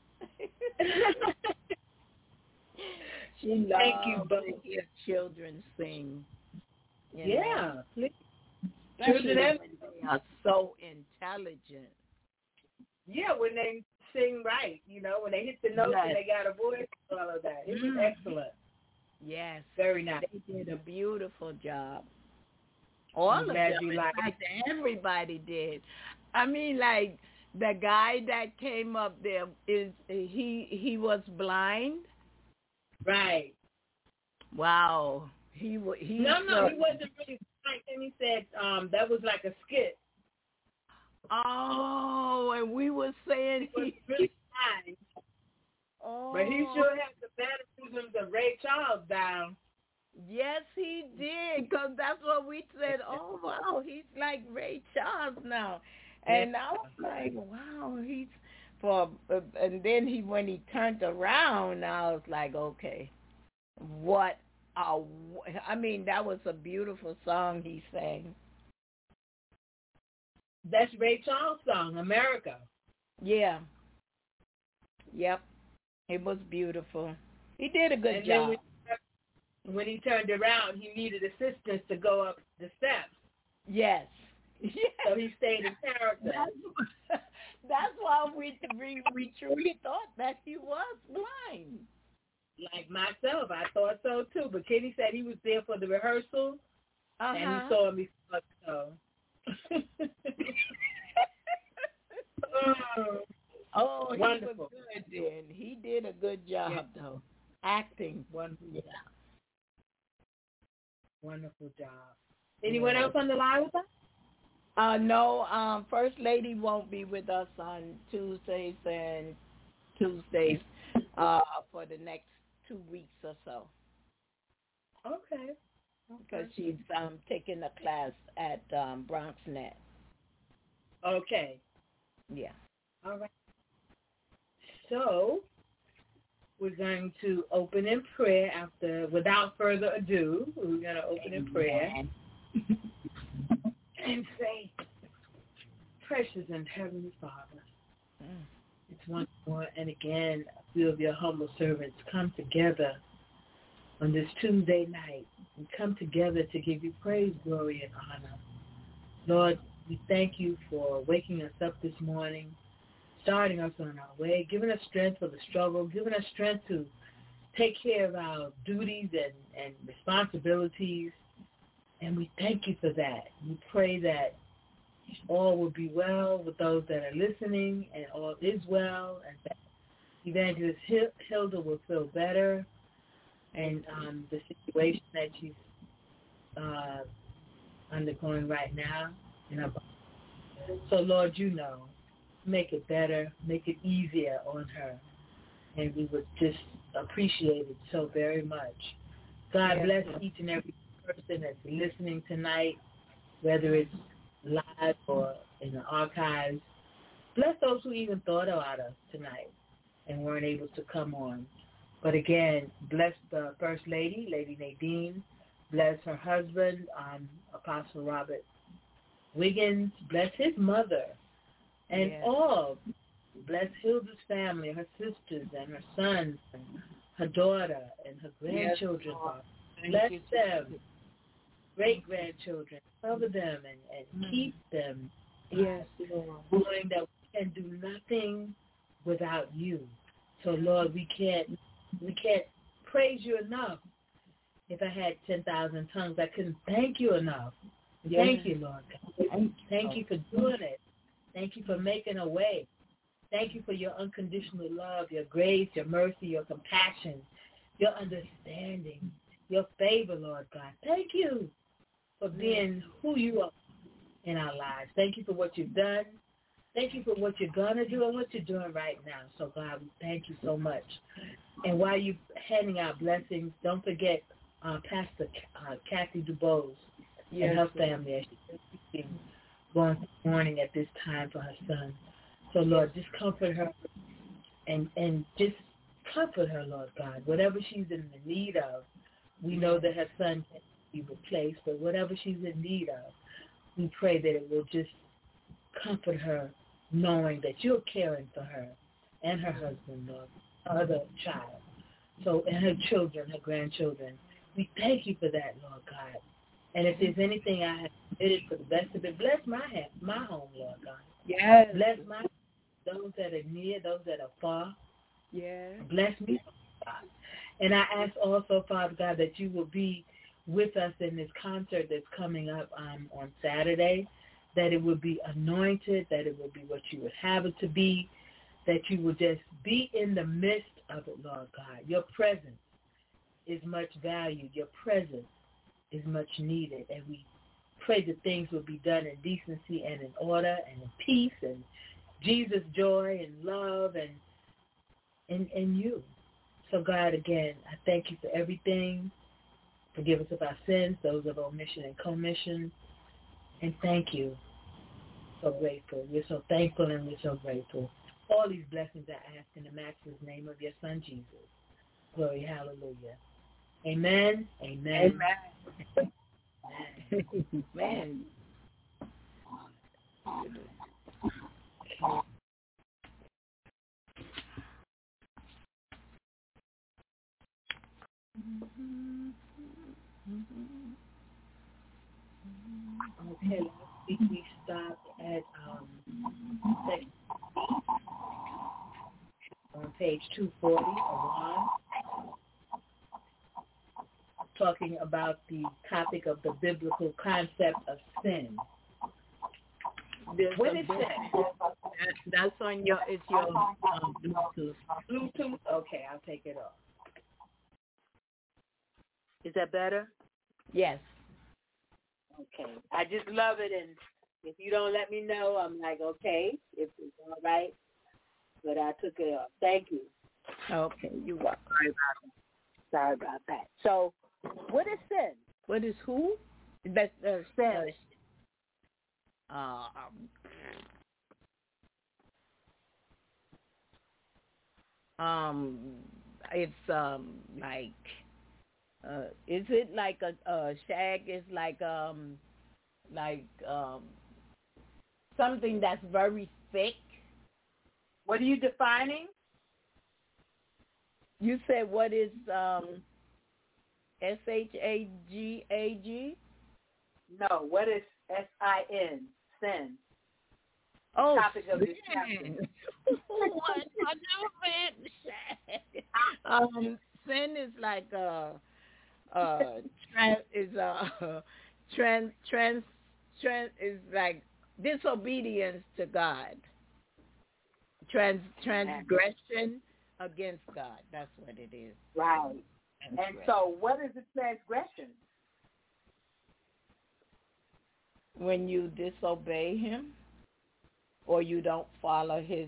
She loves to hear children sing. Yeah. Especially when they are so intelligent. Yeah, when they sing right, you know, when they hit the notes and they got a voice, all of that. It was excellent. Yes. Very nice. They did a beautiful job. All of them. In fact, everybody did. I mean, like, the guy that came up there, he was blind? Right. Wow. No, he wasn't really blind. And he said that was like a skit. Oh, and we were saying he was really blind. Oh. But he sure had the mannerisms of Ray Charles down. Yes, he did, because that's what we said. Oh, wow, he's like Ray Charles now. And I was like, wow, he's and then when he turned around, I was like, okay, I mean, that was a beautiful song he sang. That's Ray Charles' song, America. Yeah. Yep. It was beautiful. He did a good job. When he turned around, he needed assistance to go up the steps. Yes. So he stayed in character. That's why we truly thought that he was blind. Like myself, I thought so too. But Kenny said he was there for the rehearsal, and he saw me. So. Oh, he wonderful. was good then. He did a good job, though. Acting. Wonderful. Yeah. Wonderful job. Anyone else on the line with us? No. First Lady won't be with us on Tuesdays for the next 2 weeks or so. Okay. Because she's taking a class at BronxNet. Okay. Yeah. All right. So we're going to open in prayer without further ado. We're going to open in prayer and say, precious and heavenly Father, it's once more and again a few of your humble servants come together on this Tuesday night. We come together to give you praise, glory, and honor. Lord, we thank you for waking us up this morning, starting us on our way, giving us strength for the struggle, giving us strength to take care of our duties and responsibilities. And we thank you for that. We pray that all will be well with those that are listening, and all is well, and that Evangelist Hilda will feel better, and the situation that she's undergoing right now in her body. So, Lord, you know, make it better, make it easier on her, and we would just appreciate it so very much. God bless each and every person that's listening tonight, whether it's live or in the archives. Bless those who even thought about us tonight and weren't able to come on. But again, bless the First Lady, Lady Nadine. Bless her husband, Apostle Robert Wiggins. Bless his mother and all. Bless Hilda's family, her sisters and her sons, and her daughter and her grandchildren. Bless them, great-grandchildren. Cover them and keep them. Yes, Lord. Knowing that we can do nothing without you. So, Lord, we can't praise you enough. If I had 10,000 tongues, I couldn't thank you enough. Thank you, Lord God. Thank you for doing it. Thank you for making a way. Thank you for your unconditional love, your grace, your mercy, your compassion, your understanding, your favor, Lord God. Thank you for being who you are in our lives. Thank you for what you've done. Thank you for what you're going to do and what you're doing right now. So, God, we thank you so much. And while you're handing out blessings, don't forget Pastor Kathy DuBose and her family as she's going this morning at this time for her son. So, Lord, just comfort her and just comfort her, Lord God. Whatever she's in the need of, we know that her son can be replaced, but whatever she's in need of, we pray that it will just comfort her, knowing that you're caring for her and her husband, Lord, her other child, so, and her children, her grandchildren. We thank you for that, Lord God. And if there's anything I have committed for the best of it, bless my home, Lord God. Yes. Bless those that are near, those that are far. Yes. Bless me, God. And I ask also, Father God, that you will be with us in this concert that's coming up on Saturday, that it will be anointed, that it will be what you would have it to be, that you will just be in the midst of it, Lord God. Your presence is much valued. Your presence is much needed. And we pray that things will be done in decency and in order and in peace and Jesus' joy and love and you. So, God, again, I thank you for everything. Forgive us of our sins, those of omission and commission. And thank you. So grateful. We're so thankful and we're so grateful. All these blessings I ask in the matchless name of your Son, Jesus. Glory, hallelujah. Amen. Amen. Amen. Amen. Okay, we stopped at section on page 240 of 1, talking about the topic of the biblical concept of sin. What is that? That's on your Bluetooth. Bluetooth? Okay, I'll take it off. Is that better? Yes. Okay. I just love it, and if you don't let me know, I'm like, okay, if it's all right. But I took it off. Thank you. Okay, you're welcome. Sorry about that. So What is sin? What is who? That's sin. It's like is it like a shag is like something that's very thick. What are you defining? You said what is SHAGAG? No, what is SIN? Sin. Oh, topic of this chapter. What? I never been sin is like is like disobedience to God. Transgression against God. That's what it is. Right. And so what is a transgression? When you disobey him or you don't follow his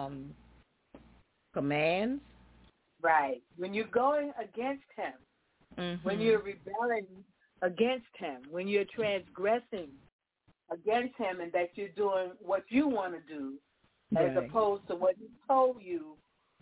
commands. Right. When you're going against him, when you're rebelling against him, when you're transgressing against him and that you're doing what you want to do as opposed to what he told you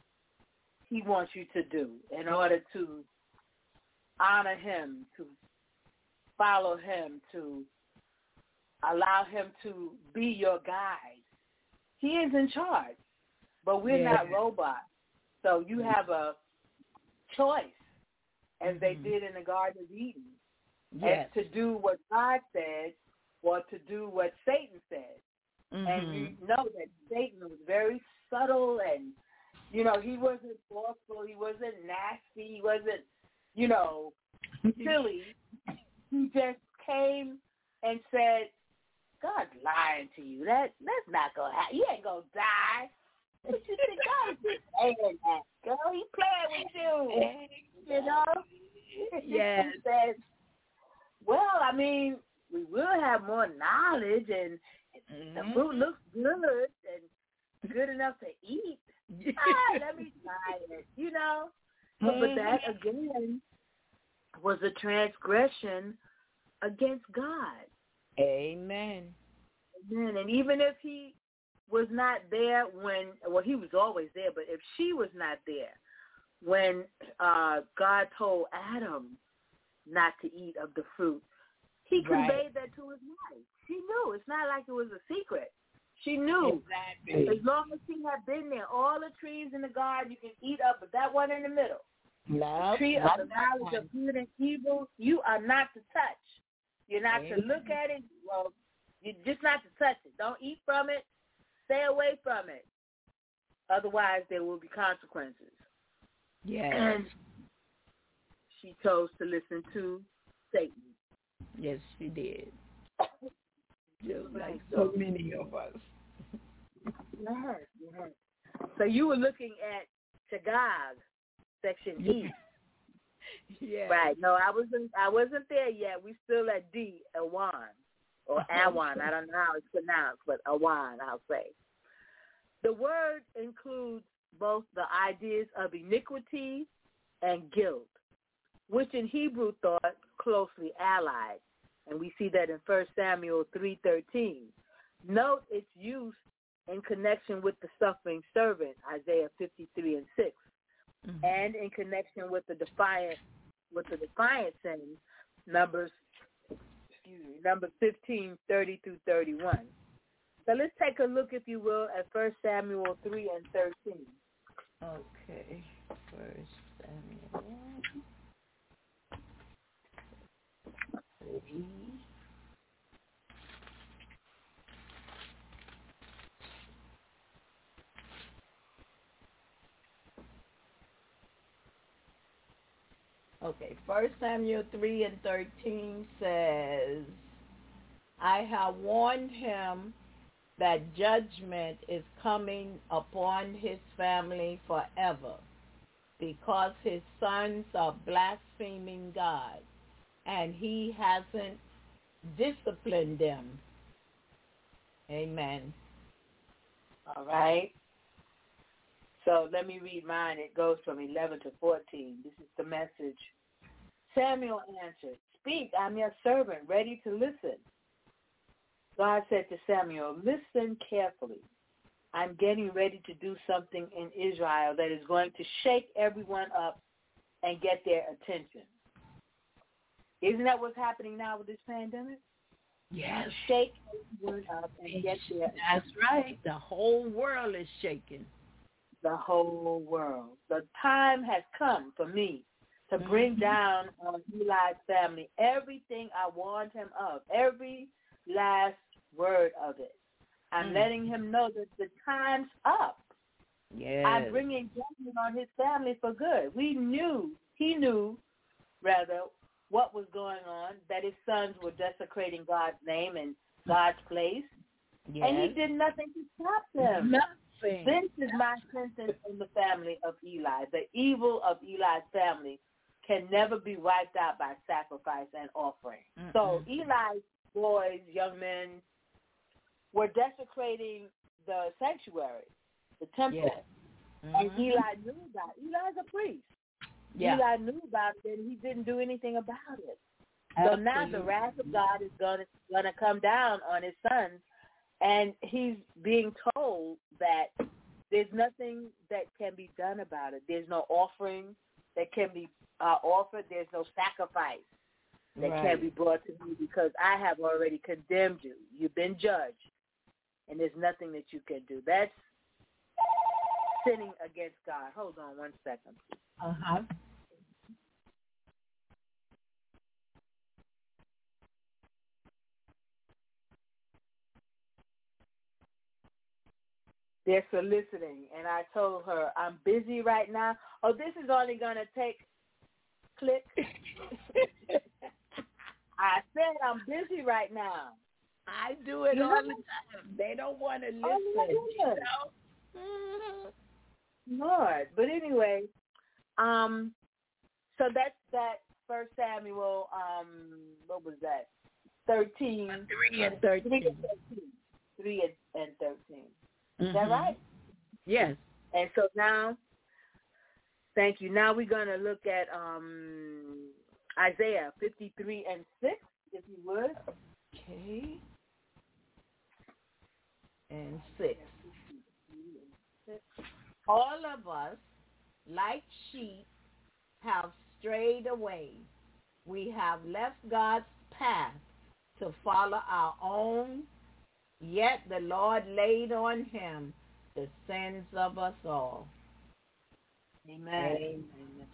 he wants you to do in order to honor him, to follow him, to allow him to be your guide. He is in charge, but we're not robots. So you have a choice, as they did in the Garden of Eden, as to do what God said or to do what Satan said. And you know that Satan was very subtle and, you know, he wasn't forceful, he wasn't nasty, he wasn't, you know, silly. He just came and said, God's lying to you. That's not going to happen. You ain't going to die. What you think God is saying that, girl? He playing with you, you know? Yes. He says, well, I mean, we will have more knowledge and the food looks good and good enough to eat. Let me try it, you know? But that, again, was a transgression against God. Amen. Amen. And even if he was not there when, well, he was always there, but if she was not there when God told Adam not to eat of the fruit, he conveyed that to his wife. She knew. It's not like it was a secret. She knew. Exactly. As long as he had been there, all the trees in the garden you can eat of, but that one in the middle, the tree of the knowledge of good and evil, you are not to touch. You're not to look at it. Well, you're just not to touch it. Don't eat from it. Stay away from it. Otherwise, there will be consequences. Yes. And she chose to listen to Satan. Yes, she did. Just like so many of us. You heard. So you were looking at Chagag, section E. Yeah. Right. No, I wasn't there yet. We still at D, Awan, or Awan. I don't know how it's pronounced, but Awan, I'll say. The word includes both the ideas of iniquity and guilt, which in Hebrew thought closely allied, and we see that in 1 Samuel 3:13. Note its use in connection with the suffering servant, Isaiah 53:6, and in connection with the defiant sin, Numbers 15:30 through 31. So let's take a look, if you will, at 1 Samuel 3:13. Okay, 1 Samuel 3. Okay, 1 Samuel 3:13 says, I have warned him that judgment is coming upon his family forever, because his sons are blaspheming God, and he hasn't disciplined them. Amen. All right. So let me read mine. It goes from 11 to 14. This is the Message Samuel answered, "Speak, I'm your servant, ready to listen." God said to Samuel, "Listen carefully. I'm getting ready to do something in Israel that is going to shake everyone up and get their attention." Isn't that what's happening now with this pandemic? Yes. Shake everyone up and get their attention. That's right. The whole world is shaking. The whole world. The time has come for me to bring down on Eli's family everything I warned him of, every last word of it. I'm letting him know that the time's up. Yes. I'm bringing judgment on his family for good. He knew, what was going on, that his sons were desecrating God's name and God's place. Yes. And he did nothing to stop them. Nothing. This is my sentence in the family of Eli. The evil of Eli's family can never be wiped out by sacrifice and offering. So Eli's boys, young men, were desecrating the sanctuary, the temple. Yes. And Eli knew about it. Eli's a priest. Yeah. Eli knew about it, and he didn't do anything about it. Absolutely. So now the wrath of God is going to come down on his sons, and he's being told that there's nothing that can be done about it. There's no offering that can be offered. There's no sacrifice that can be brought to me because I have already condemned you. You've been judged, and there's nothing that you can do. That's sinning against God. Hold on one second. They're soliciting, and I told her, I'm busy right now. Oh, this is only going to take click. I said I'm busy right now. I do it all the time. They don't want to listen. Lord. But anyway, so that's that 1 Samuel, what was that? 13. 3 and 13. 3 and 13. Is that right? Yes. And so now, thank you. Now we're going to look at Isaiah 53 and 6, if you would. Okay. And 6. All of us, like sheep, have strayed away. We have left God's path to follow our own, yet the Lord laid on him the sins of us all. Amen. Amen.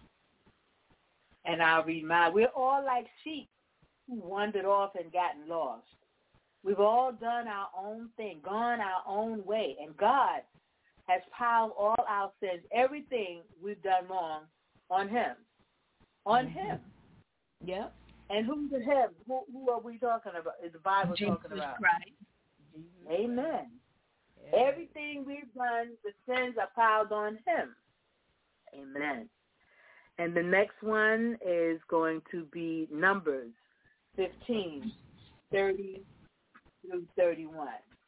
And I'll remind, we're all like sheep who wandered off and gotten lost. We've all done our own thing, gone our own way, and God has piled all our sins, everything we've done wrong, on him. On him. Yep. And who's the him? Who are we talking about? Is the Bible Jesus talking about? Christ. Amen. Yeah. Everything we've done, the sins are piled on him. Amen. And the next one is going to be Numbers 15, 30 through 31.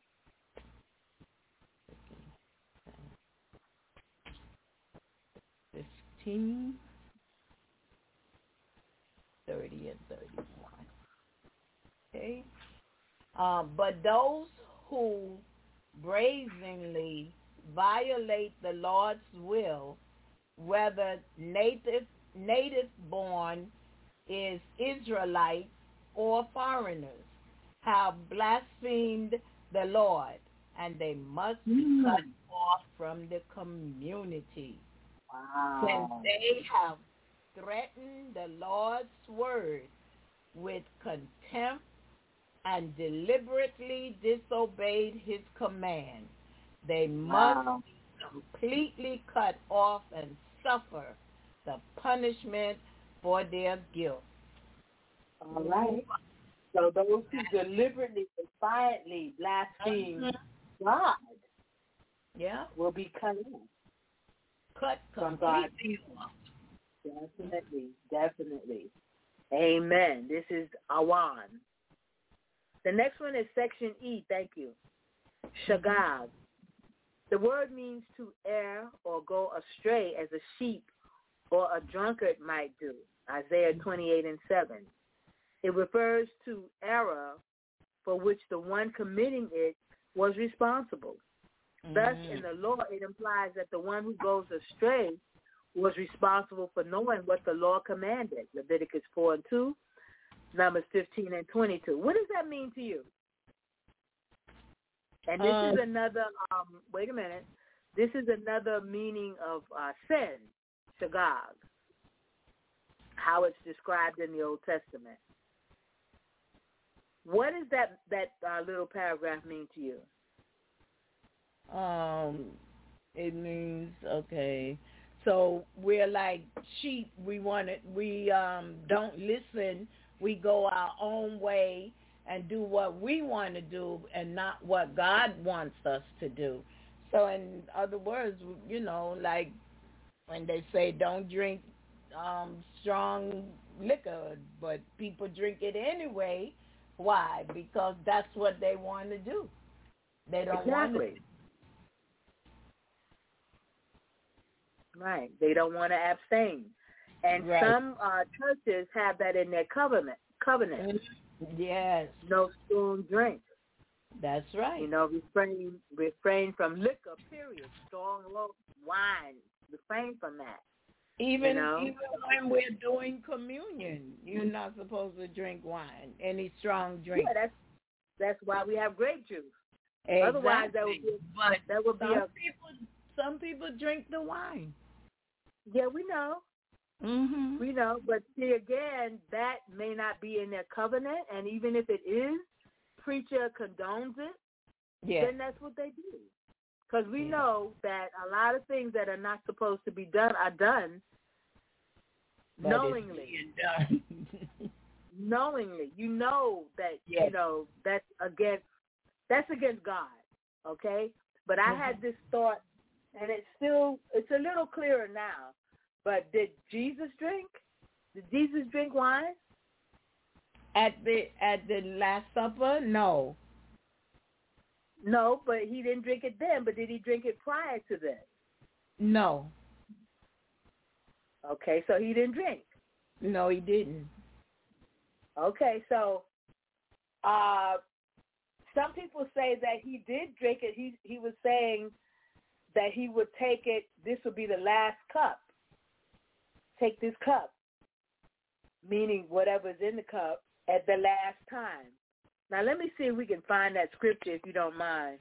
$15, 30, and 31. Okay. But those who brazenly violate the Lord's will, whether native born is Israelites or foreigners, have blasphemed the Lord, and they must be cut off from the community. Wow. Since they have threatened the Lord's word with contempt and deliberately disobeyed his command, they must be completely cut off and suffer the punishment for their guilt. All right. So those who deliberately, defiantly blaspheme God will be cut off. Cut from God. Definitely. Amen. This is Awan. The next one is section E. Thank you. Shagag. The word means to err or go astray as a sheep or a drunkard might do. Isaiah 28:7. It refers to error for which the one committing it was responsible. Thus, in the law, it implies that the one who goes astray was responsible for knowing what the law commanded. Leviticus 4:2, Numbers 15:22. What does that mean to you? And this is another, wait a minute, this is another meaning of sin, shagag, how it's described in the Old Testament. What does that little paragraph mean to you? It means, okay, so we're like sheep. We don't listen. We go our own way and do what we want to do and not what God wants us to do. So in other words, like when they say don't drink strong liquor, but people drink it anyway. Why? Because that's what they want to do. They don't want to. Right. They don't want to abstain. And some churches have that in their covenant. Yes. No strong drink. That's right. Refrain from liquor, period. Strong wine. Refrain from that. Even when we're doing communion, you're not supposed to drink wine, any strong drink. Yeah, that's why we have grape juice. Exactly. Otherwise, that would be some people drink the wine. Yeah, we know. Mm-hmm. We know, but see, again, that may not be in their covenant, and even if it is, preacher condones it, then that's what they do. Because we know that a lot of things that are not supposed to be done are done knowingly. Knowingly. You know that, that's against God, okay? But I had this thought, and it's a little clearer now. But did Jesus drink? Did Jesus drink wine? At the Last Supper? No. No, but he didn't drink it then. But did he drink it prior to that? No. Okay, so he didn't drink. No, he didn't. Okay, so some people say that he did drink it. He was saying that he would take it. This would be the last cup. Take this cup, meaning whatever's in the cup, at the last time. Now, let me see if we can find that scripture, if you don't mind.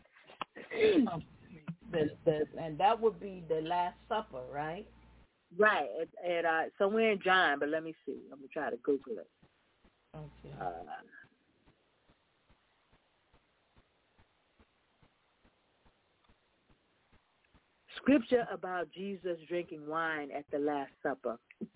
And that would be the Last Supper, right? Right, at somewhere in John, but let me see. I'm going to try to Google it. Okay. Scripture about Jesus drinking wine at the Last Supper.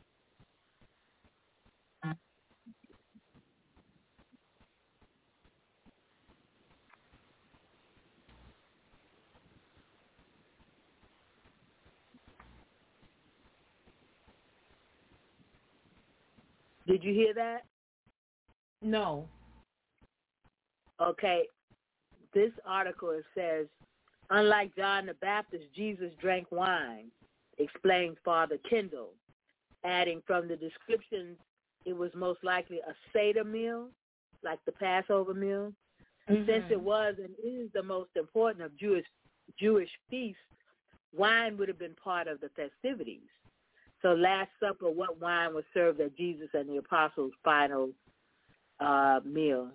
Did you hear that? No. Okay. This article, it says, unlike John the Baptist, Jesus drank wine, explains Father Kendall, adding from the descriptions it was most likely a Seder meal, like the Passover meal. Mm-hmm. Since it was and is the most important of Jewish feasts, wine would have been part of the festivities. So Last Supper, what wine was served at Jesus and the apostles' final meal?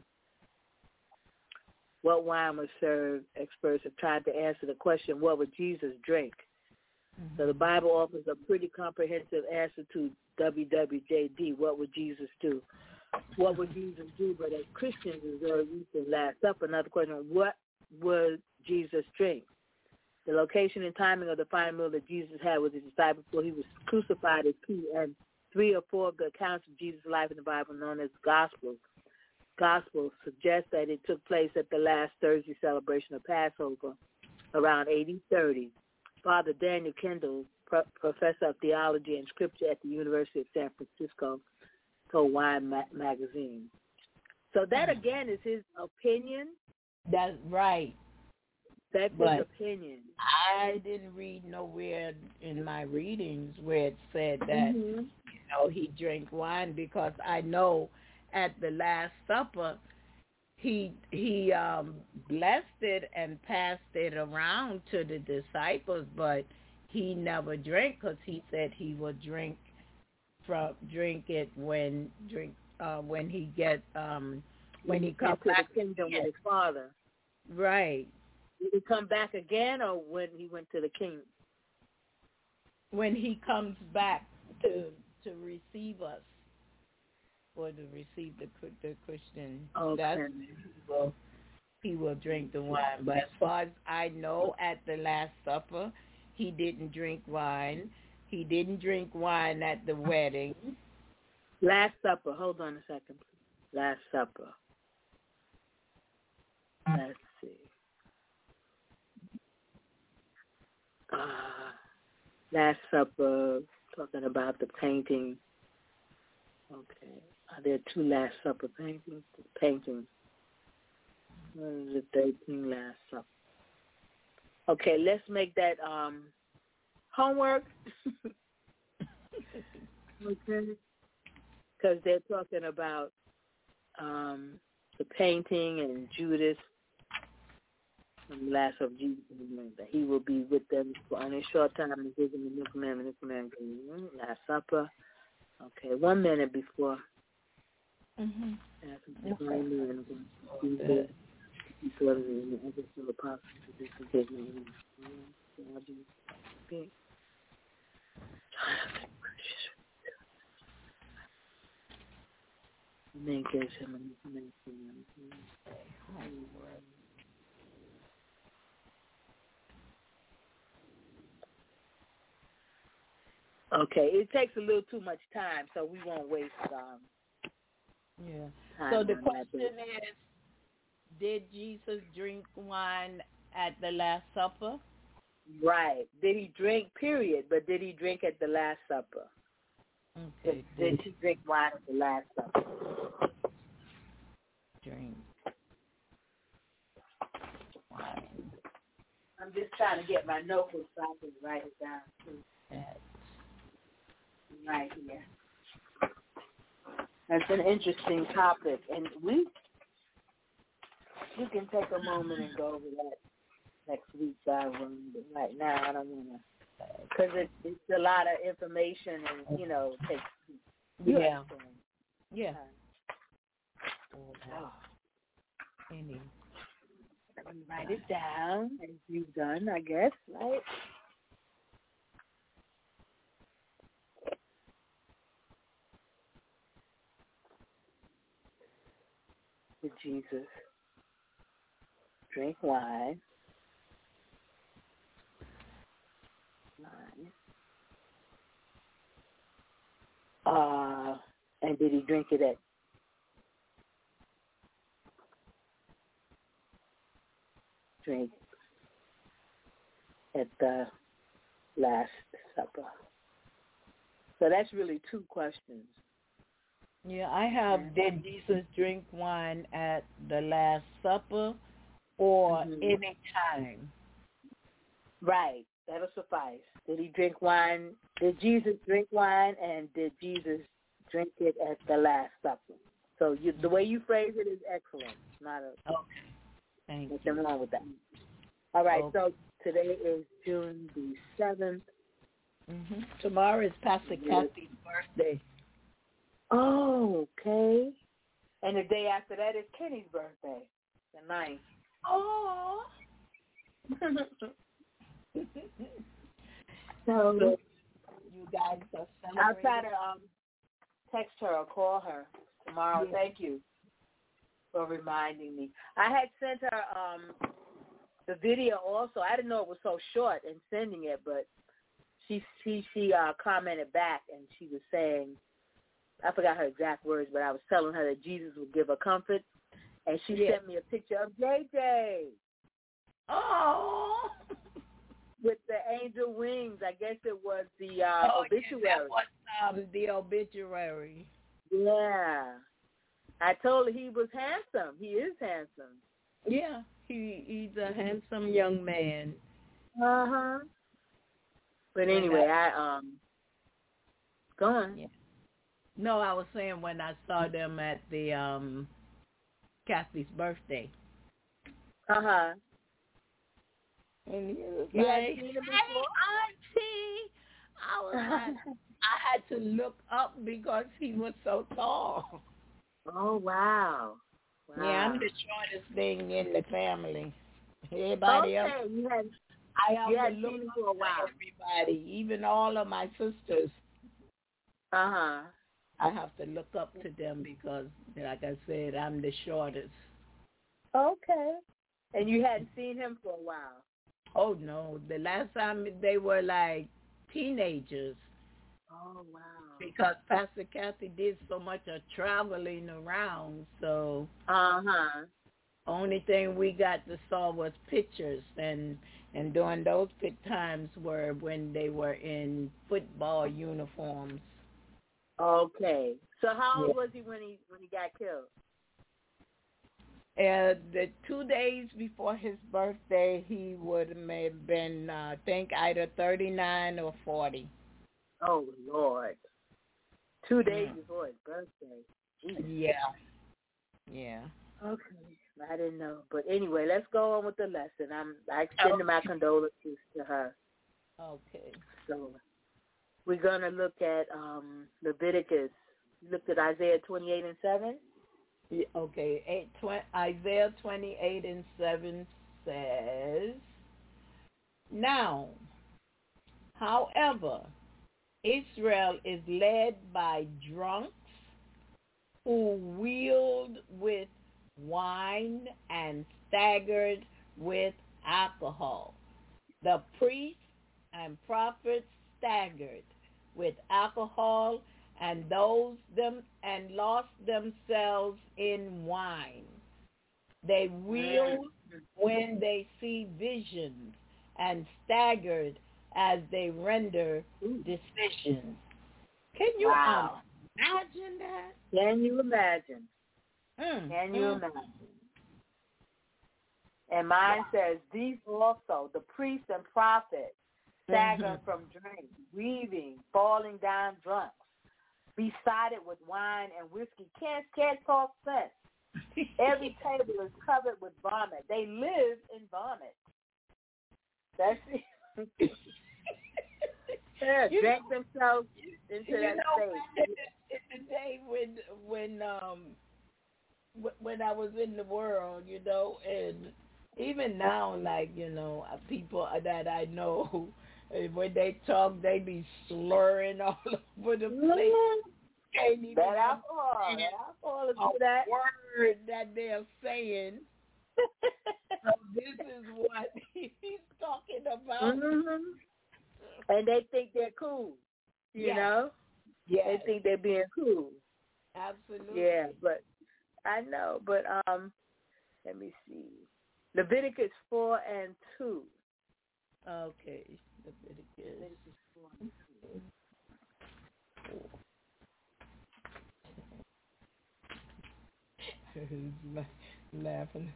What wine was served? Experts have tried to answer the question, what would Jesus drink? Mm-hmm. So the Bible offers a pretty comprehensive answer to WWJD, what would Jesus do? What would Jesus do? But as Christians, is there in Last Supper? Another question, what would Jesus drink? The location and timing of the final meal that Jesus had with his disciples before he was crucified is key, and 3 or 4 of the accounts of Jesus' life in the Bible, known as Gospels, suggest that it took place at the last Thursday celebration of Passover around AD 30. Father Daniel Kendall, professor of theology and scripture at the University of San Francisco, told Wine Magazine. So that, again, is his opinion. That's right. That's his opinion. I didn't read nowhere in my readings where it said that he drank wine, because I know at the Last Supper he blessed it and passed it around to the disciples, but he never drank, because he said he would drink it when he comes back to the kingdom with his Father. Right. Did he come back again, or when he went to the king? When he comes back to receive us, or to receive the Christian, he will drink the wine. But as far as I know, at the Last Supper, he didn't drink wine. He didn't drink wine at the wedding. Last Supper. Hold on a second. Last Supper. Let's see. Last Supper, talking about the painting. Okay. Are there 2 Last Supper paintings? The 13 Last Supper. Okay, let's make that homework. Okay. Because they're talking about the painting and Judas, and the last of Jesus, that he will be with them for only a short time and give them the new commandment. Last Supper. Okay, 1 minute before. Okay, it takes a little too much time, so we won't waste time. So the question is, did Jesus drink wine at the Last Supper? Right. Did he drink, period, but did he drink at the Last Supper? Okay. Did he drink wine at the Last Supper? Drink wine. I'm just trying to get my notebook so I can write it down, too. Right here. That's an interesting topic, and we can take a moment and go over that next week. But right now, I don't want to, because it's a lot of information, and takes. Yeah. Write it down, as you've done, I guess, right? Did Jesus drink wine? And did he drink it at the Last Supper? So that's really 2 questions. Yeah, I have, did Jesus drink wine at the Last Supper or any time? Right, that'll suffice. Did he drink wine? Did Jesus drink wine, and did Jesus drink it at the Last Supper? So the way you phrase it is excellent. Not a nothing wrong with that. All right, so today is June the 7th. Tomorrow is Pastor Kathy's birthday. Oh, okay. And the day after that is Kenny's birthday, the 9th. Oh. So you guys are celebrating. I'll try to text her or call her tomorrow. Yeah. Thank you for reminding me. I had sent her the video also. I didn't know it was so short in sending it, but she commented back, and she was saying, I forgot her exact words, but I was telling her that Jesus would give her comfort, and she sent me a picture of JJ. Oh. With the angel wings. I guess it was the obituary. Yes, that was the obituary. Yeah. I told her he was handsome. He is handsome. Yeah, He's a handsome young man. Uh-huh. But anyway, go on. Yeah. No, I was saying when I saw them at the Kathy's birthday. Uh-huh. And he was You like, hadn't seen him before? Auntie. I was like, I had to look up because he was so tall. Oh, wow. Yeah, I'm the shortest thing in the family. Everybody else. I have to look up for a while. Everybody, even all of my sisters. Uh-huh. I have to look up to them because, like I said, I'm the shortest. Okay. And you hadn't seen him for a while? Oh, no. The last time they were like teenagers. Oh, wow. Because Pastor Kathy did so much of traveling around, so only thing we got to saw was pictures, and during those times were when they were in football uniforms. Okay. So how old was he when he got killed? The 2 days before his birthday, he may have been, I think, either 39 or 40. Oh, Lord. 2 days before his birthday. Jeez. Yeah. Okay. I didn't know. But anyway, let's go on with the lesson. I extend my condolences to her. Okay. So we're going to look at Leviticus. You looked at Isaiah 28 and 7? Yeah, okay. Isaiah 28 and 7 says, Now, however, Israel is led by drunks who wield with wine and staggered with alcohol. The priests and prophets staggered with alcohol and lost themselves in wine. They wield when they see visions and staggered as they render decisions. Can you imagine that? Can you imagine? Can you imagine? And mine says, these also, the priests and prophets, stagger from drink, weaving, falling down drunks, besotted with wine and whiskey, can't talk sense. Every table is covered with vomit. They live in vomit. That's it. Drank themselves into that state. In the day when I was in the world, and even now, like, people that I know, when they talk, they be slurring all over the place. That alcohol is that word that they're saying. So this is what he's talking about. And they think they're cool, you know? Yeah. They think they're being cool. Absolutely. Yeah, but I know. But let me see. Leviticus 4 and 2. Okay. Leviticus 4 and 2. Laughing.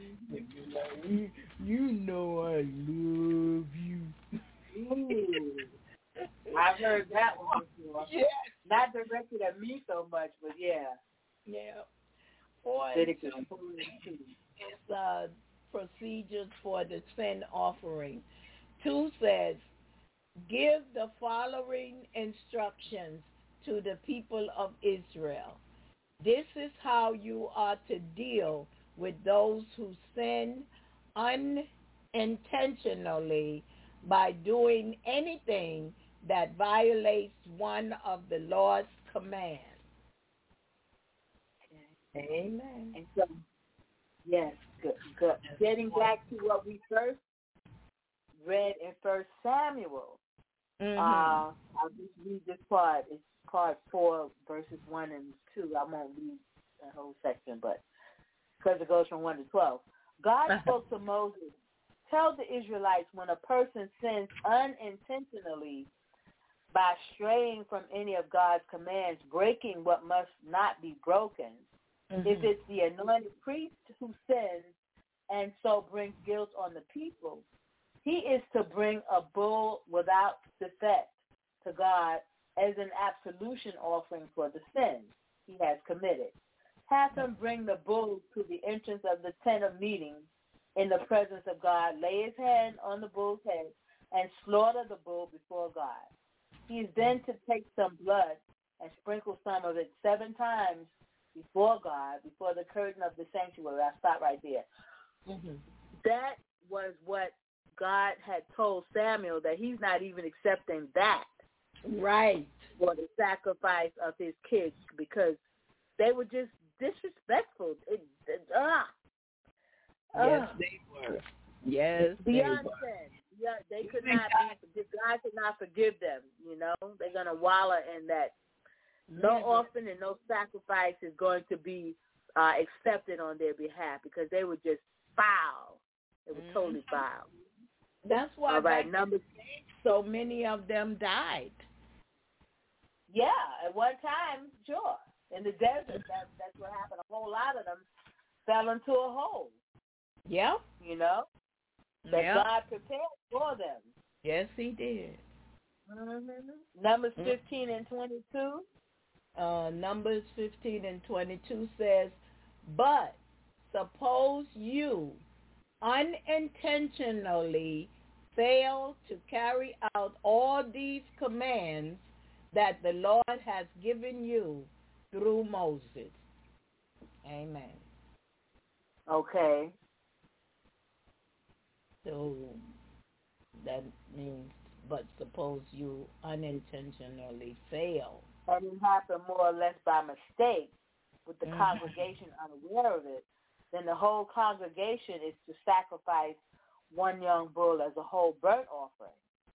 You know I love you. I've heard that one before. Yeah. Not directed at me so much, but yeah. Yeah. 4 and 2 is procedures for the sin offering. 2 says, give the following instructions to the people of Israel. This is how you are to deal with those who sin unintentionally by doing anything that violates one of the Lord's commands. Amen. And so, yes, good. Getting back to what we first read in 1 Samuel, I'll just read this part. It's part 4, verses 1 and 2. I won't read the whole section, but because it goes from 1 to 12. God spoke to Moses, tell the Israelites when a person sins unintentionally by straying from any of God's commands, breaking what must not be broken. If it's the anointed priest who sins, and so brings guilt on the people, he is to bring a bull without defect to God as an absolution offering for the sin he has committed. Have him bring the bull to the entrance of the tent of meeting in the presence of God, lay his hand on the bull's head, and slaughter the bull before God. He is then to take some blood and sprinkle some of it 7 times before God, before the curtain of the sanctuary. I'll stop right there. Mm-hmm. That was what God had told Samuel, that he's not even accepting that. Right. For the sacrifice of his kids, because they were just disrespectful. Yes, they were. Yes, beyond sin. Yeah, they could not be, God could not forgive them, you know. They're going to wallow in that. No offering and no sacrifice is going to be accepted on their behalf, because they were just foul. They were totally foul. That's why all right, so many of them died. Yeah, at one time, sure. In the desert, that's what happened. A whole lot of them fell into a hole. Yeah. You know? That God prepared for them. Yes, he did. Mm-hmm. Numbers 15 and 22. Numbers 15 and 22 says, but suppose you unintentionally fail to carry out all these commands that the Lord has given you through Moses. Amen. Okay. So that means, but suppose you unintentionally fail. And it happened more or less by mistake, with the congregation unaware of it, then the whole congregation is to sacrifice one young bull as a whole burnt offering.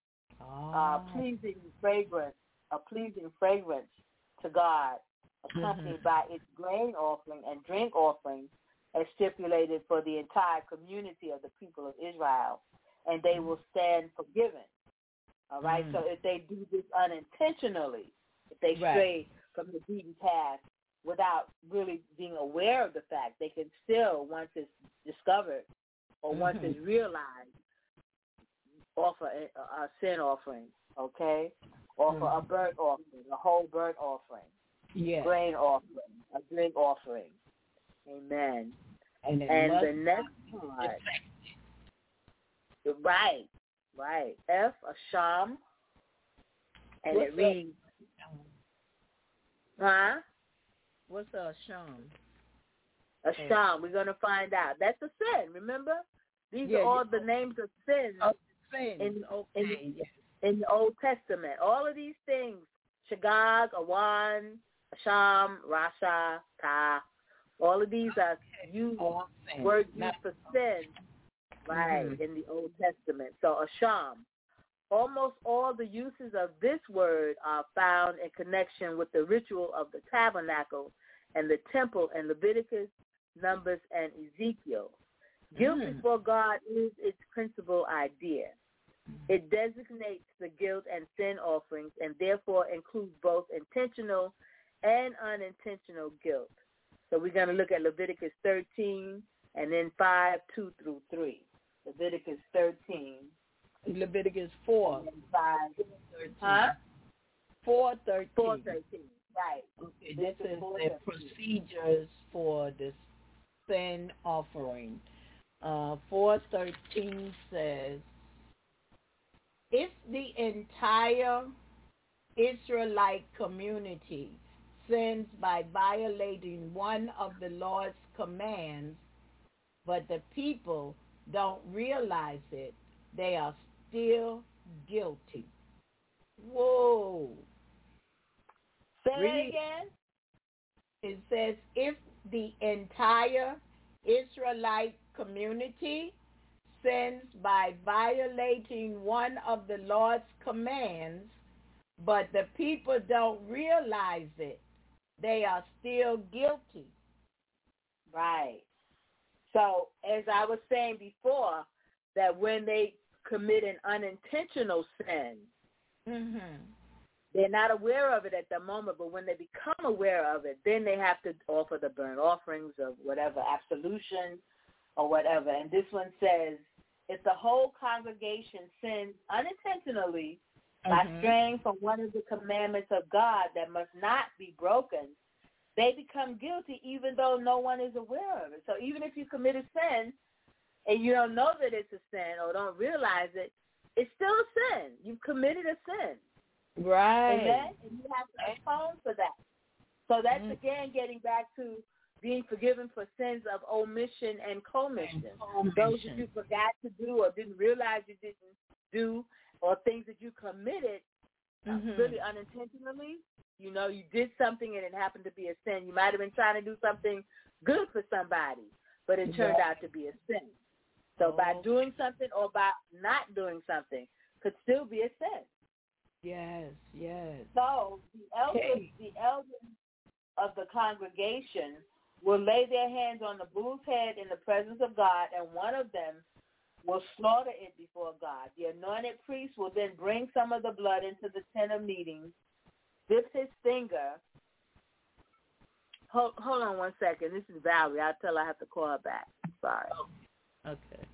A pleasing fragrance to God, accompanied by its grain offering and drink offering, as stipulated for the entire community of the people of Israel, and they will stand forgiven. All right? So if they do this unintentionally, if they stray from the beaten path without really being aware of the fact, they can still, once it's discovered or once it's realized, offer a sin offering, okay? Offer a burnt offering, a whole burnt offering, grain offering, a drink offering. Amen. And the next part, right. F, a sham, and it reads, What's a sham? A sham. We're going to find out. That's a sin, remember? These are all the names of sins in the Old Testament. All of these things, Shagag, Awan, Asham, Rasha, Ta, all of these are words used for sin, in the Old Testament. So Asham. Almost all the uses of this word are found in connection with the ritual of the tabernacle and the temple in Leviticus, Numbers, and Ezekiel. Guilt before God is its principal idea. It designates the guilt and sin offerings and therefore includes both intentional and unintentional guilt. So we're going to look at Leviticus 13 and then 5, 2 through 3. Leviticus 13. Leviticus 4. 5. 4:13. 4:13. Right. Okay, this is the procedures for the sin offering. 4:13 says, if the entire Israelite community sins by violating one of the Lord's commands, but the people don't realize it, they are still guilty. Whoa. Say that again. It says, if the entire Israelite community sins by violating one of the Lord's commands, but the people don't realize it, they are still guilty. Right. So, as I was saying before, that when they commit an unintentional sin, they're not aware of it at the moment, but when they become aware of it, then they have to offer the burnt offerings of whatever absolution or whatever. And this one says, if the whole congregation sins unintentionally by straying from one of the commandments of God that must not be broken, they become guilty even though no one is aware of it. So even if you commit a sin and you don't know that it's a sin or don't realize it, it's still a sin. You've committed a sin. Right. Amen? And you have to atone for that. So that's, again, getting back to being forgiven for sins of omission and commission. Those that you forgot to do or didn't realize you didn't do, or things that you committed really unintentionally. You know, you did something and it happened to be a sin. You might have been trying to do something good for somebody, but it turned out to be a sin. So by doing something or by not doing something could still be a sin. Yes, yes. So the elders of the congregation will lay their hands on the bull's head in the presence of God, and one of them will slaughter it before God. The anointed priest will then bring some of the blood into the tent of meeting, dip his finger. Hold on 1 second. This is Valerie. I'll tell her I have to call her back. Sorry. Okay.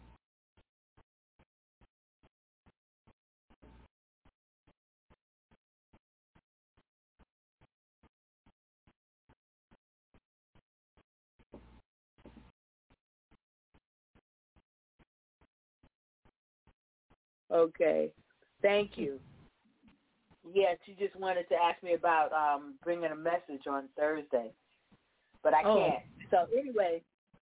Okay. Thank you. Yes, you just wanted to ask me about bringing a message on Thursday, but I can't. So anyway,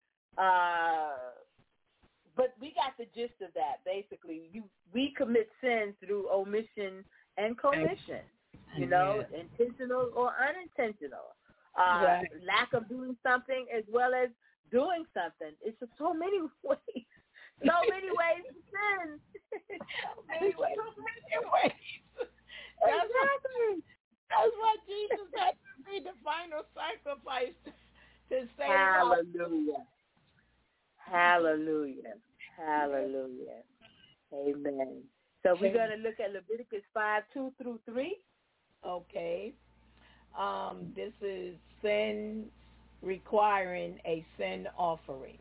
but we got the gist of that. Basically, we commit sins through omission and commission, you know, intentional or unintentional. Lack of doing something as well as doing something. It's just so many ways. So many ways to sin. So many ways. That's what Jesus had to be the final sacrifice to save Hallelujah. Hallelujah. Hallelujah. Amen. So we're going to look at Leviticus 5:2-3. Okay. This is sin requiring a sin offering.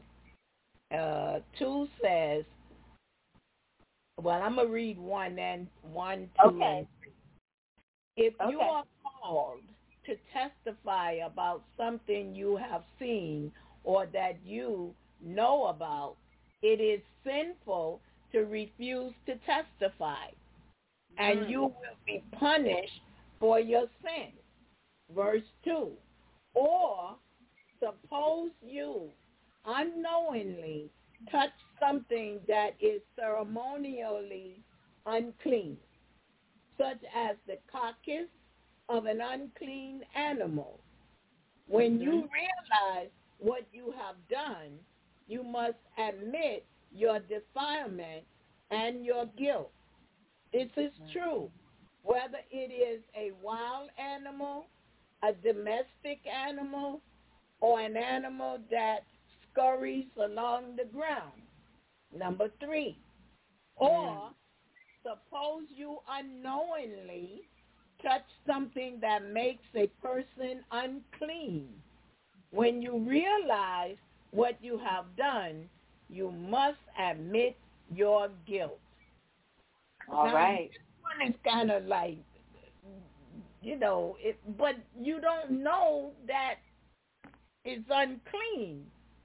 2 says, well, I'm going to read 1 and 1, 2. Okay. If you are called to testify about something you have seen or that you know about, it is sinful to refuse to testify, and you will be punished for your sin. Verse 2, or suppose you unknowingly touch something that is ceremonially unclean, such as the carcass of an unclean animal. When you realize what you have done, you must admit your defilement and your guilt. This is true, whether it is a wild animal, a domestic animal, or an animal that scurries along the ground. Number 3, or suppose you unknowingly touch something that makes a person unclean. When you realize what you have done, you must admit your guilt. All right. This one is kind of like, you know, but you don't know that it's unclean.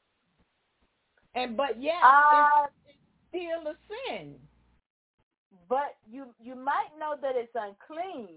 But yet, it's still a sin. But you might know that it's unclean.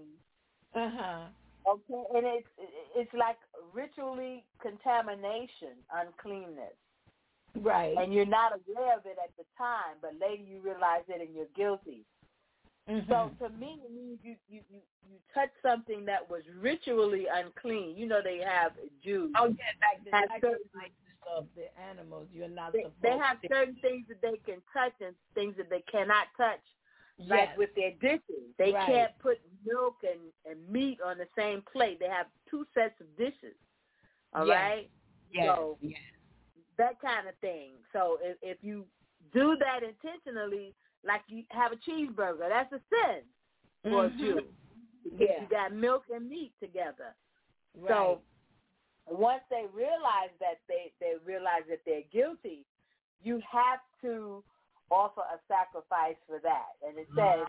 Okay, and it's like ritually contamination, uncleanness. Right. And you're not aware of it at the time, but later you realize it and you're guilty. So to me, it means you touch something that was ritually unclean. You know, they have Jews. Oh yeah, like the sacrifices of the animals. You're not supposed to. They have certain things that they can touch and things that they cannot touch. Like with their dishes, they can't put milk and meat on the same plate. They have 2 sets of dishes. All right? So that kind of thing. So if you do that intentionally, like you have a cheeseburger, that's a sin for a Jew. Because you got milk and meat together. Right. So once they realize that they realize that they're guilty, you have to offer a sacrifice for that. And it says,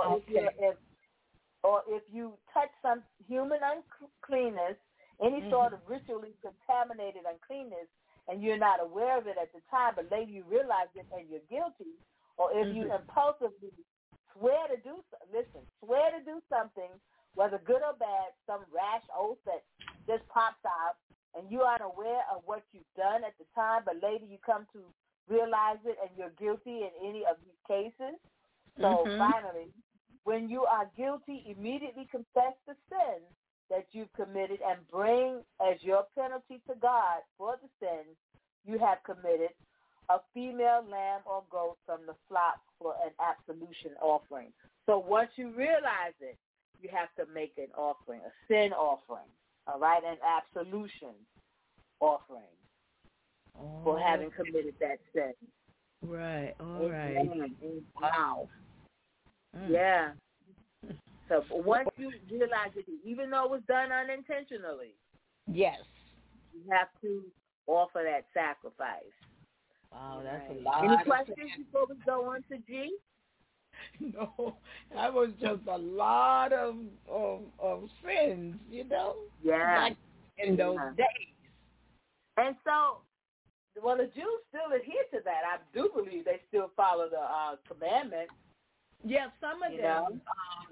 or if you touch some human uncleanness, any sort of ritually contaminated uncleanness, and you're not aware of it at the time, but later you realize it and you're guilty, or if you impulsively swear to do something, whether good or bad, some rash oath that just pops out, and you aren't aware of what you've done at the time, but later you come to realize it and you're guilty in any of these cases. So finally, when you are guilty, immediately confess the sin that you've committed and bring as your penalty to God for the sin you have committed a female lamb or goat from the flock for an absolution offering. So once you realize it, you have to make an offering, a sin offering, all right, an absolution offering for having committed that sin. Right, all right. Wow. Yeah. So once you realize it, even though it was done unintentionally, yes, you have to offer that sacrifice. Wow, that's a lot. Any questions before we go on to G? No, that was just a lot of sins, you know. Yeah. Like in those days. And so, well, the Jews still adhere to that. I do believe they still follow the commandments. Yeah, some of them.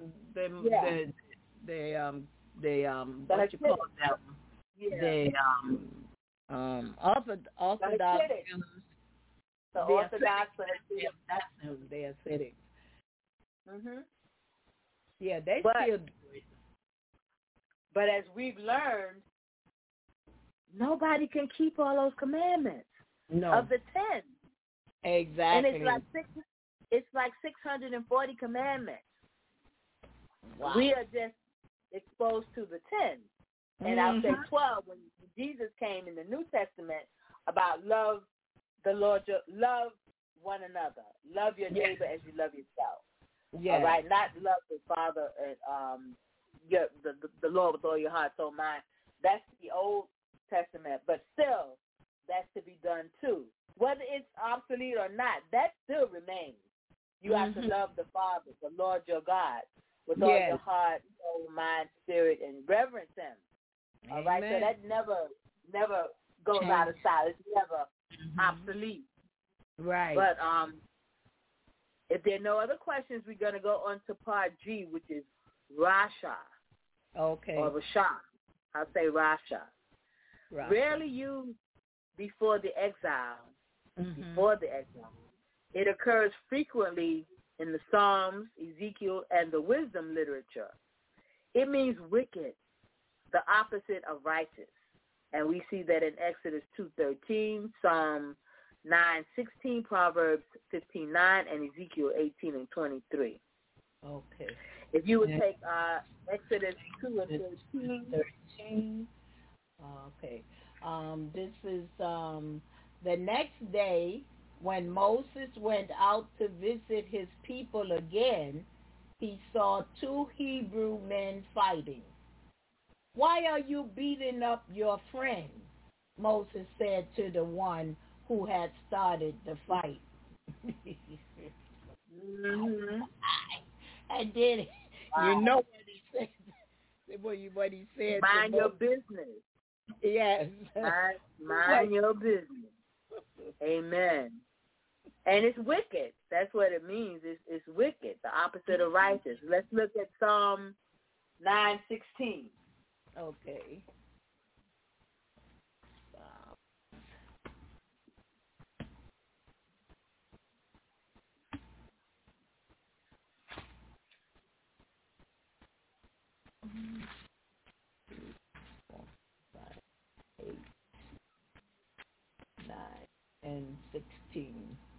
What you call them? Yeah. They Orthodox Jews. The Orthodox, they are sitting. Mhm. Yeah, they still do it. But as we've learned, nobody can keep all those commandments. No. Of the 10. Exactly. And it's like 640 commandments. Wow. We are just exposed to the 10. And I'll say 12 when Jesus came in the New Testament about love the Lord, love one another. Love your neighbor as you love yourself. Yeah. All right, not love the Father and the Lord with all your heart, soul, mind. That's the Old Testament, but still, that's to be done too. Whether it's obsolete or not, that still remains. You have to love the Father, the Lord your God, with all your heart, soul, mind, spirit, and reverence Him. All right, so that never goes out of style. It's never obsolete. Right. But if there are no other questions, we're going to go on to part G, which is Rasha. Okay. Or Rasha. I'll say Rasha. Right. Rarely used before the exile. It occurs frequently in the Psalms, Ezekiel, and the wisdom literature. It means wicked, the opposite of righteous. And we see that in Exodus 2:13, Psalm 9:16, Proverbs 15:9, and Ezekiel 18:23. Okay. If you would take Exodus 2:13. Okay. This is the next day when Moses went out to visit his people again, he saw two Hebrew men fighting. "Why are you beating up your friend?" Moses said to the one who had started the fight. And then, you know what he said? What he said? Mind your business. Yes. Mind your business. Amen. And it's wicked. That's what it means. It's wicked, the opposite of righteous. Let's look at Psalm 9:16. Okay. And 16.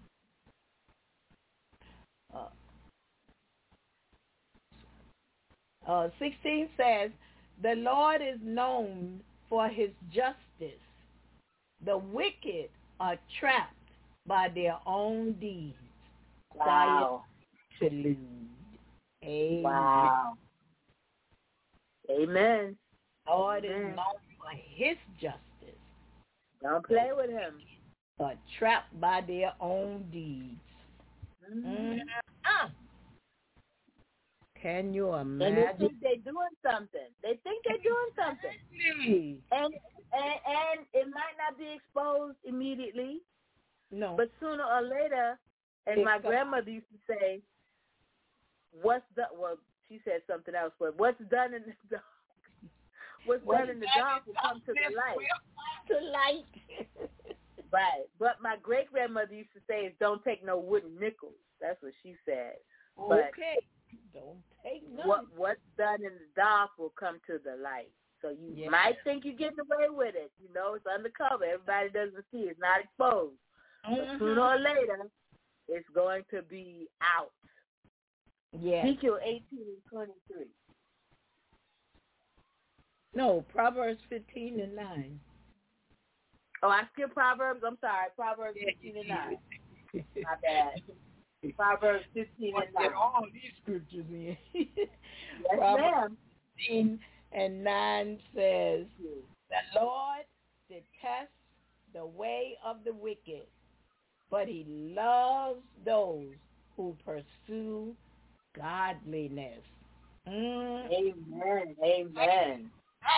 16 says, "The Lord is known for his justice. The wicked are trapped by their own deeds." Wow. Quiet. Amen. Wow. Amen. Lord is known for his justice. Don't play with him. are trapped by their own deeds. Can you imagine? And they think they're doing something. And it might not be exposed immediately. No. But sooner or later, as my grandmother used to say, she said something else, but what's done in the dark, what's done in the dark will come to the light. Right. But my great-grandmother used to say, don't take no wooden nickels. That's what she said. But okay. Don't take none. What's done in the dark will come to the light. So you might think you're getting away with it. You know, it's undercover. Everybody doesn't see it. It's not exposed. But sooner or later, it's going to be out. Yeah. Ezekiel 18:23. No, Proverbs 15:9. Oh, I skipped Proverbs. I'm sorry. Proverbs 15:9. My bad. Proverbs 15:9. All these scriptures in. Yes, Proverbs 15:9 says, "The Lord detests the way of the wicked, but He loves those who pursue godliness." Amen. Amen.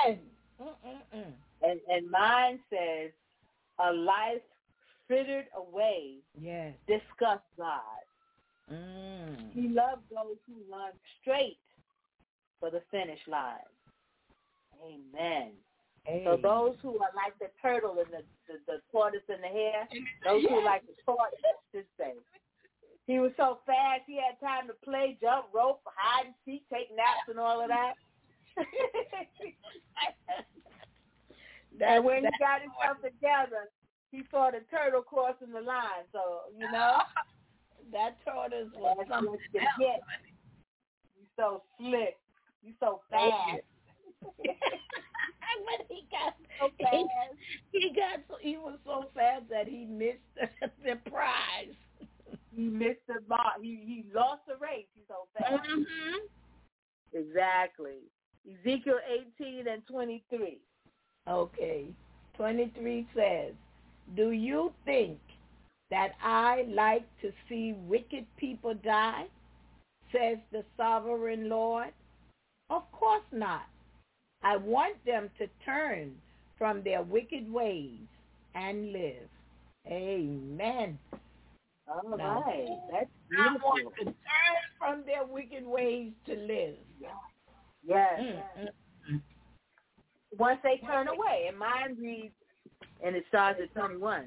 And mine says, "A life frittered away, disgust God. He loves those who run straight for the finish line." Amen. So those who are like the turtle and the tortoise and the hare, those who are like the tortoise, just say. He was so fast, he had time to play, jump, rope, hide and seek, take naps and all of that. And when he got himself together, he saw the turtle crossing the line. So, you know. That tortoise was something else. You so slick. You so fast. When he got so fast. He was so fast that he missed the prize. He missed the mark. He lost the race. He's so fast. Exactly. Ezekiel 18:23. Okay. 23 says, "Do you think that I like to see wicked people die, says the sovereign Lord? Of course not. I want them to turn from their wicked ways and live." Amen. All right. That's beautiful. I want to turn from their wicked ways to live. Yes. Once they turn away, and mine reads, and it starts at 21.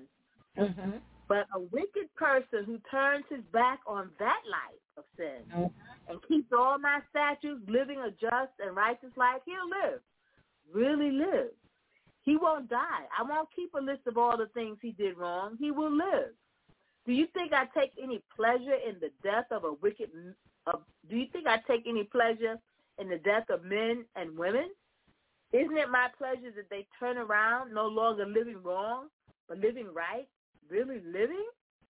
But a wicked person who turns his back on that life of sin and keeps all my statutes, living a just and righteous life, he'll live, really live. He won't die. I won't keep a list of all the things he did wrong. He will live. Do you think I take any pleasure in the death of a wicked? Do you think I take any pleasure in the death of men and women? Isn't it my pleasure that they turn around, no longer living wrong, but living right, really living?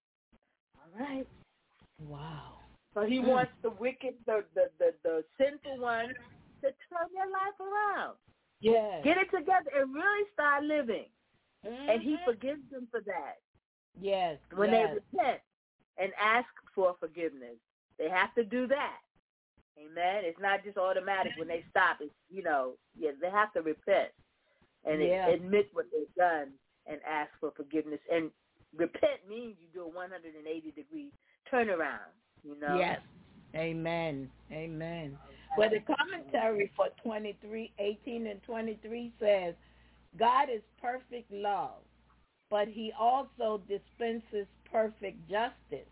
All right. Wow. So he wants the wicked, the sinful ones to turn their life around. Yeah. Get it together and really start living. And he forgives them for that. Yes. When they repent and ask for forgiveness, they have to do that. Amen. It's not just automatic when they stop. It's, they have to repent and admit what they've done and ask for forgiveness. And repent means you do a 180-degree turnaround, Yes. Amen. Amen. Well, the commentary for 18 and 23 says, God is perfect love, but he also dispenses perfect justice.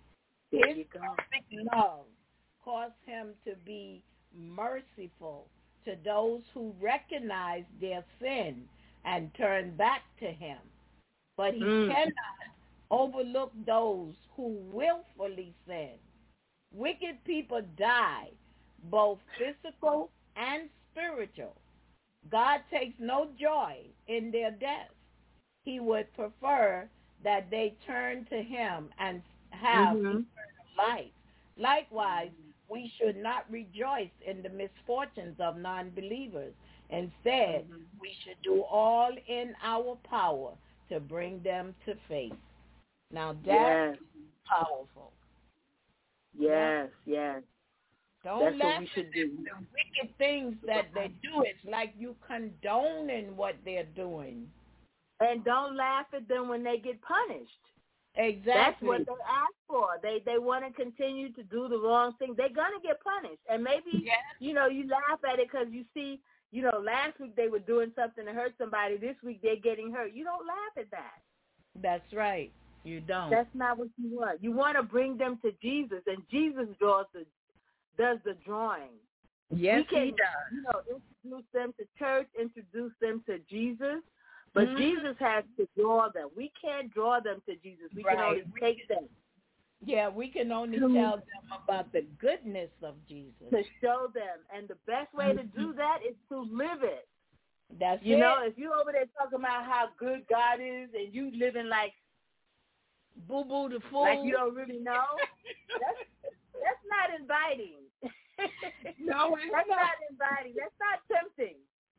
His perfect love caused him to be merciful to those who recognize their sin and turn back to him. But he cannot overlook those who willfully sin. Wicked people die, both physical and spiritual. God takes no joy in their death. He would prefer that they turn to him and have eternal life. Likewise, we should not rejoice in the misfortunes of non-believers. Instead, we should do all in our power to bring them to faith. Now that's powerful. Yes, yes. Don't That's laugh what we should at do. the wicked things that they do. It's like you condoning what they're doing. And don't laugh at them when they get punished. Exactly. That's what they ask for. They want to continue to do the wrong thing. They're going to get punished. And maybe, you laugh at it because you see, last week they were doing something to hurt somebody. This week they're getting hurt. You don't laugh at that. That's right. You don't. That's not what you want. You want to bring them to Jesus, and Jesus does the drawing. Yes, he does. Introduce them to church, introduce them to Jesus, but Jesus has to draw them. We can't draw them to Jesus. We can only take them. Yeah, we can only tell them about the goodness of Jesus. To show them. And the best way to do that is to live it. That's it. If you over there talking about how good God is and you living like boo-boo the fool. Like you don't really know, that's not inviting. No, that's not inviting. That's not tempting.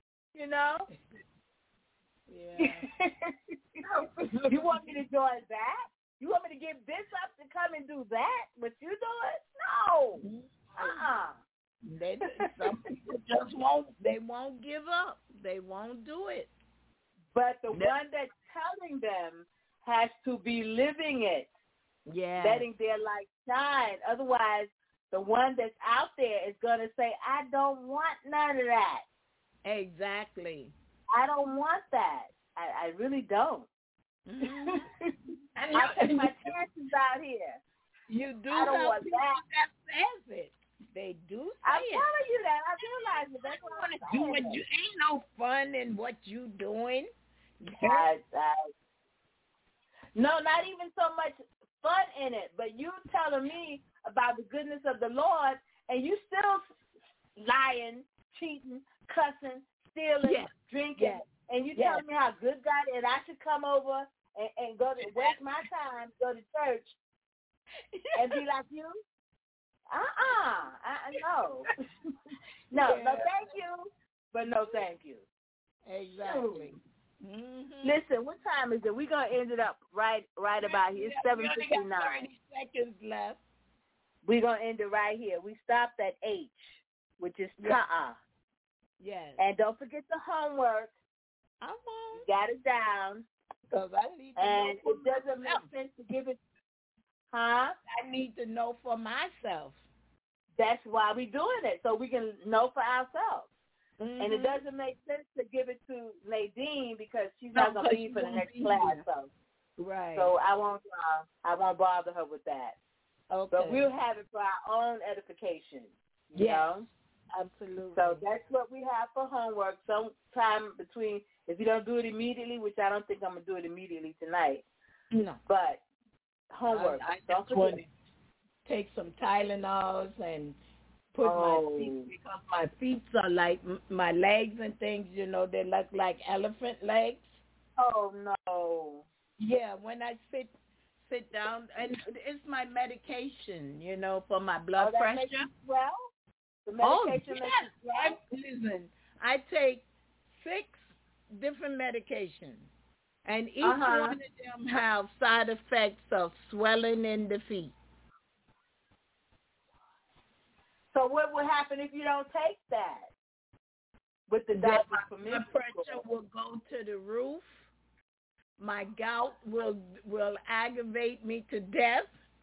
Yeah. You want me to join that? You want me to give this up to come and do that? But you do it? No. Some people just won't. They won't give up. They won't do it. But the one that's telling them has to be living it. Yeah. Letting their light shine. Otherwise, the one that's out there is going to say, I don't want none of that. Exactly. I don't want that. I really don't. Mm-hmm. I take my chances out here. You do I don't want that says it. They do say I'm telling you that. I realize it. That's what I'm saying. What you ain't no fun in what you doing. No, not even so much fun in it, but you telling me about the goodness of the Lord, and you still lying, cheating, cussing, stealing, drinking, and you telling me how good God is, and I should come over and go to waste my time, go to church, and be like you? No. No, thank you, but no thank you. Exactly. Listen, what time is it? We're going to end it up right about here. It's 7:59. 30 seconds left. We're going to end it right here. We stopped at H, which is ta'a. Yes. And don't forget the homework. I won't. You got it down. Because I need to know. And it doesn't make sense to give it. Huh? I need to know for myself. That's why we're doing it, so we can know for ourselves. Mm-hmm. And it doesn't make sense to give it to Nadine because she's not going to be for the next class. So I won't bother her with that. Okay. But we'll have it for our own edification. You know? Absolutely. So that's what we have for homework. Sometime between, if you don't do it immediately, which I don't think I'm going to do it immediately tonight. No. But homework. I don't just want to take some Tylenols and put my feet, because my feet are like my legs and things, they look like elephant legs. Oh, no. Yeah, when I sit down, and it's my medication, for my blood pressure. Makes you swell? The medication makes you swell? Listen, I take 6 different medications, and each one of them have side effects of swelling in the feet. So what will happen if you don't take that? With the doctor's permission, my pressure will go to the roof. My gout will aggravate me to death.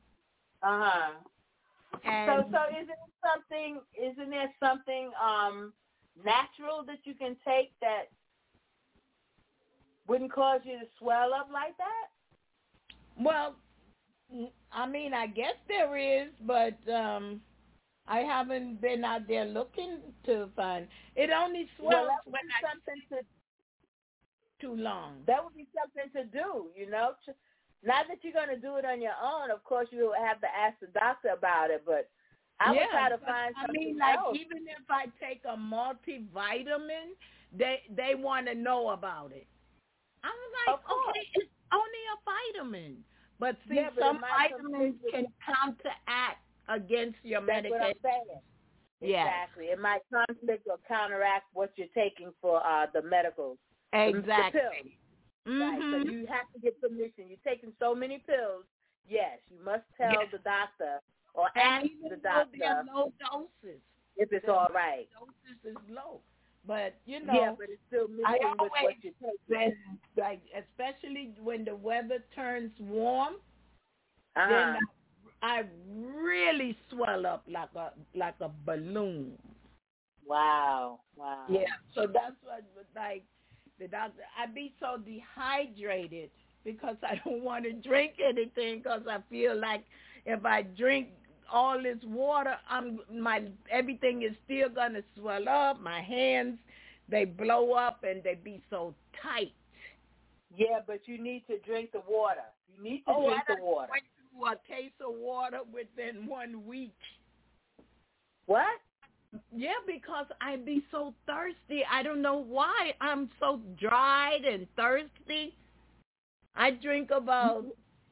And so isn't there something natural that you can take that wouldn't cause you to swell up like that? Well, I mean, I guess there is, but I haven't been out there looking to find. It only swells when I sit too long. That would be something to do, Not that you're going to do it on your own. Of course, you will have to ask the doctor about it, but I would try to find something else. Even if I take a multivitamin, they want to know about it. I'm like, okay, it's only a vitamin. But see, some vitamins can counteract against your medication. That's what I'm saying. Exactly. It might conflict or counteract what you're taking for the medicals. Exactly. Right, so you have to get permission. You're taking so many pills. Yes, you must tell the doctor or ask the doctor. They're low doses. If it's all right. Doses is low. But, you know. Yeah, but it's still mixing with what you take. Like, especially when the weather turns warm, then I really swell up like a balloon. Wow. Yeah, so that's what, like, the doctor, I be so dehydrated because I don't want to drink anything because I feel like if I drink all this water, everything is still going to swell up. My hands, they blow up and they be so tight. Yeah, but you need to drink the water. You need to drink the water. I went through a case of water within 1 week. What? Yeah, because I be so thirsty. I don't know why. I'm so dried and thirsty. I drink about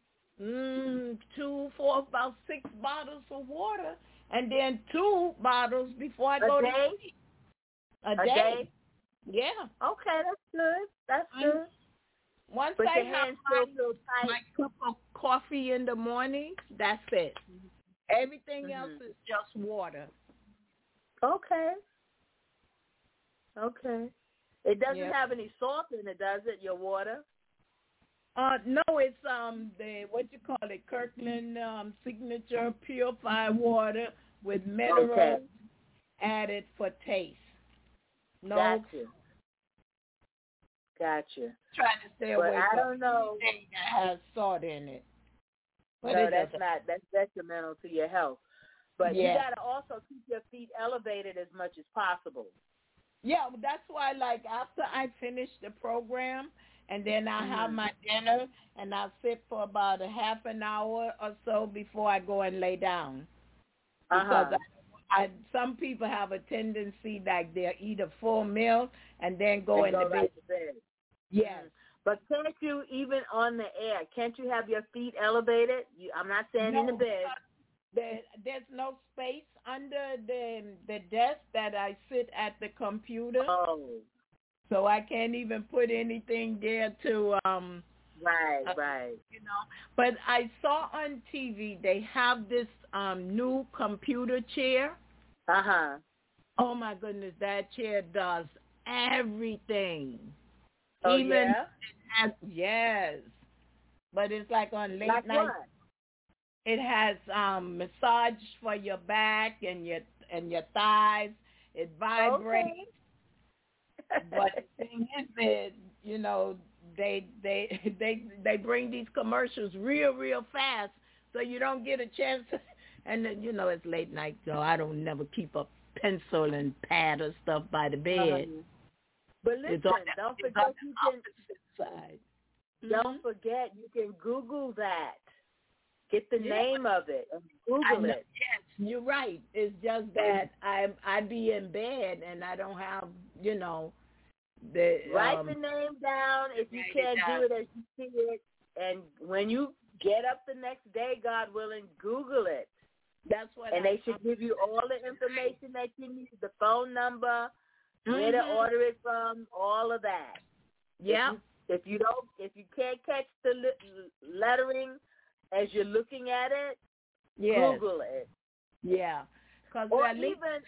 about 6 bottles of water, and then 2 bottles before I go to sleep. A day? Yeah. Okay, that's good. That's good. Once but I your have hands still feel tight. my cup of coffee in the morning, that's it. Everything else is just water. Okay. It doesn't have any salt in it, does it, your water? No, it's the Kirkland Signature Purified Water with minerals added for taste. No. Gotcha. Trying to stay away from anything that has salt in it. But no, that's detrimental to your health. But you got to also keep your feet elevated as much as possible. Yeah, that's why, like, after I finish the program, and then I have my dinner, and I'll sit for about a half an hour or so before I go and lay down. Because some people have a tendency, like, they'll eat a full meal and then go into bed. Yes. But can't you, even on the air, can't you have your feet elevated? I'm not saying in the bed. There's no space under the desk that I sit at the computer. Oh. So I can't even put anything there to Right. You know. But I saw on TV they have this new computer chair. Oh my goodness, that chair does everything. Oh, even yes. But it's like on late night. What? It has massage for your back and your thighs. It vibrates. Okay. But the thing is that, you know, they bring these commercials real fast, so you don't get a chance. And then, you know, it's late night, so I don't never keep a pencil and pad or stuff by the bed. But listen, don't forget don't forget you can Google that. Get the name of it and Google it. Yes, you're right. It's just that I be in bed and I don't have, you know, write the name down if you can't do it as you see it. And when you get up the next day, God willing, Google it. That's what. And they should give you all the information that you need, the phone number, where to order it from, all of that. Yeah. If you can't catch the lettering as you're looking at it, Google it. Yeah. Or even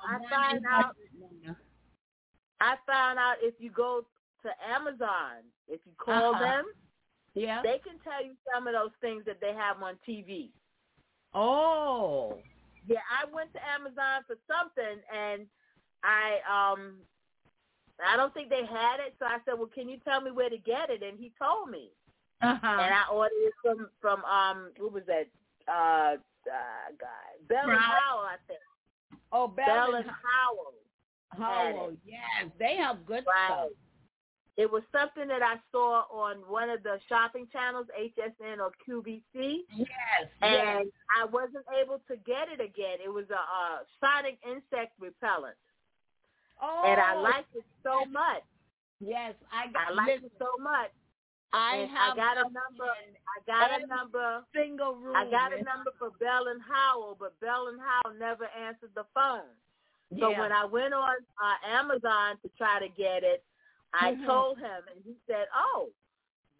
I found out if you go to Amazon, if you call them, they can tell you some of those things that they have on TV. Oh. Yeah, I went to Amazon for something, and I don't think they had it, so I said, well, can you tell me where to get it? And he told me. And I ordered it from what was that guy? Bell and Howell, I think. Oh, Bell and Howell. Howell, yes. They have good stuff. It was something that I saw on one of the shopping channels, HSN or QVC. Yes. And I wasn't able to get it again. It was a sonic insect repellent. Oh. And I liked it so much. Yes, I liked it so much. I got a number. Single room. I got a number for Bell and Howell, but Bell and Howell never answered the phone. So when I went on Amazon to try to get it, I told him, and he said, "Oh,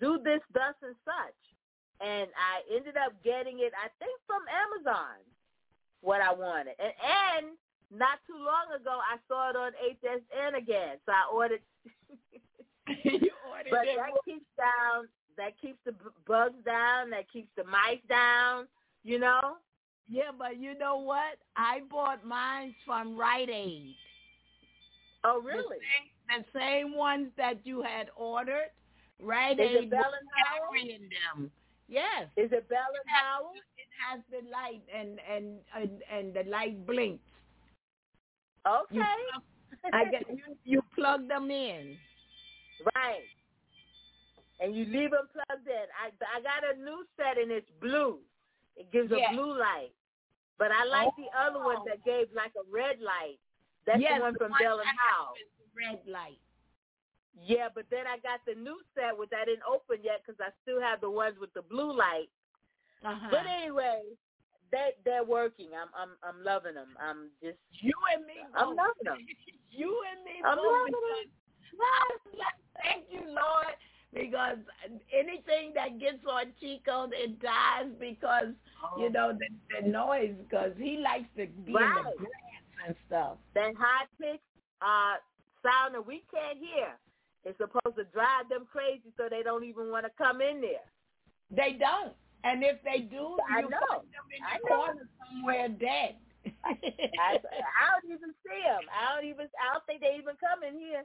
do this, thus and such. And I ended up getting it, I think, from Amazon, what I wanted. And not too long ago, I saw it on HSN again, so I ordered. You ordered but it. That keeps the bugs down. That keeps the mice down. You know. Yeah, but you know what? I bought mine from Rite Aid. Oh, really? The same ones that you had ordered. Rite Is Aid it Bell was and Howell? carrying them. Yes. Is it Bell and Howell? It has the light and the light blinks. Okay. You plug them in. Right. And you leave them plugged in. I got a new set and it's blue. It gives a blue light. But I like the other one that gave like a red light. That's the one from Bell and Howell. Red light. Yeah, but then I got the new set, which I didn't open yet because I still have the ones with the blue light. But anyway, they're working. I'm loving them. I'm just you and me. I'm loving them. You and me. I'm loving them. Thank you, Lord, because anything that gets on Chico, it dies because you know the noise. Because he likes to be in the grass and stuff. That high pitched sound that we can't hear is supposed to drive them crazy, so they don't even want to come in there. They don't. And if they do, I you know. find them in the corner somewhere dead. I don't even see them. I don't think they even come in here.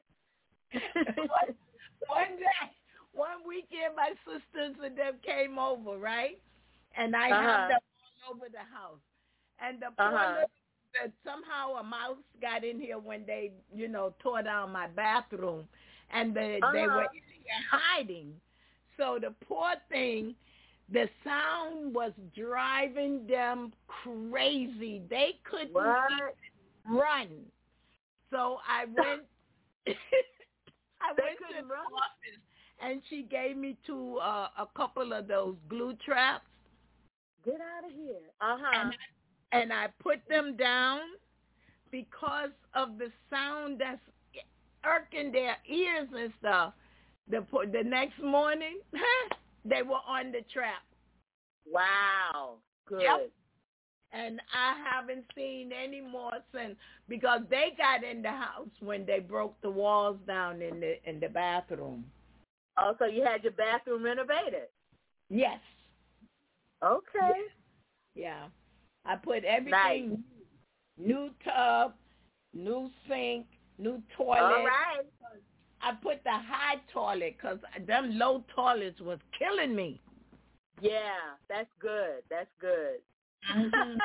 One weekend, my sisters and them came over, right? And I have them all over the house. And the poor little, somehow a mouse got in here when they, tore down my bathroom. And they were in here hiding. So the poor thing, the sound was driving them crazy. They couldn't even run. So I went to the office, and she gave me a couple of those glue traps. Get out of here. And I put them down because of the sound that's irking their ears and stuff. The next morning, they were on the trap. Wow. Good. Yep. And I haven't seen any more since because they got in the house when they broke the walls down in the bathroom. Oh, so you had your bathroom renovated? Yes. Okay. Yeah. I put everything, new tub, new sink, new toilet. All right. I put the high toilet because them low toilets was killing me. Yeah, that's good. That's good. Mm-hmm.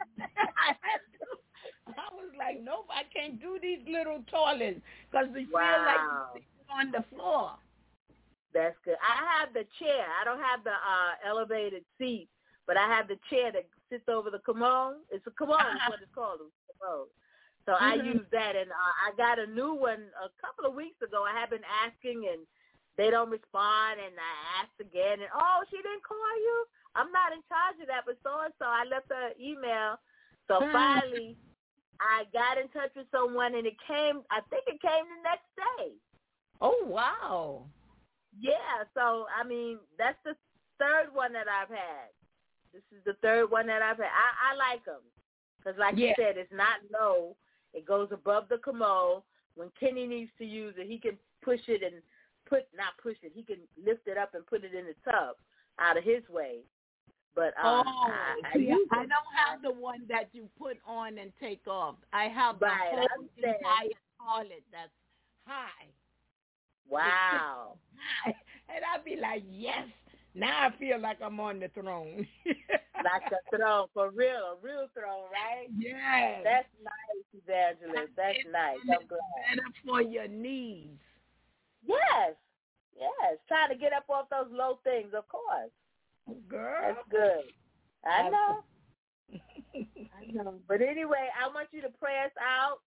I was like, nope, I can't do these little toilets because they feel like you're on the floor. That's good. I have the chair. I don't have the elevated seat, but I have the chair that sits over the commode. It's a commode is what it's called, a commode. So I use that, and I got a new one a couple of weeks ago. I have been asking, and they don't respond, and I asked again, and, she didn't call you? I'm not in charge of that, but so-and-so. I left her an email. So finally, I got in touch with someone, and I think it came the next day. Oh, wow. Yeah, so, I mean, that's the third one that I've had. This is the third one that I've had. I like them because, like you said, it's not low. It goes above the commode. When Kenny needs to use it, he can push it and he can lift it up and put it in the tub out of his way. But I don't have the one that you put on and take off. I have the whole entire toilet that's high. Wow. And I'd be like, yes. Now I feel like I'm on the throne. Like a throne, for real, a real throne, right? Yes. That's nice, Evangelist. That's nice. I'm glad. Better for your knees. Yes. Trying to get up off those low things, of course. Girl. That's good. I know. I know. But anyway, I want you to pray us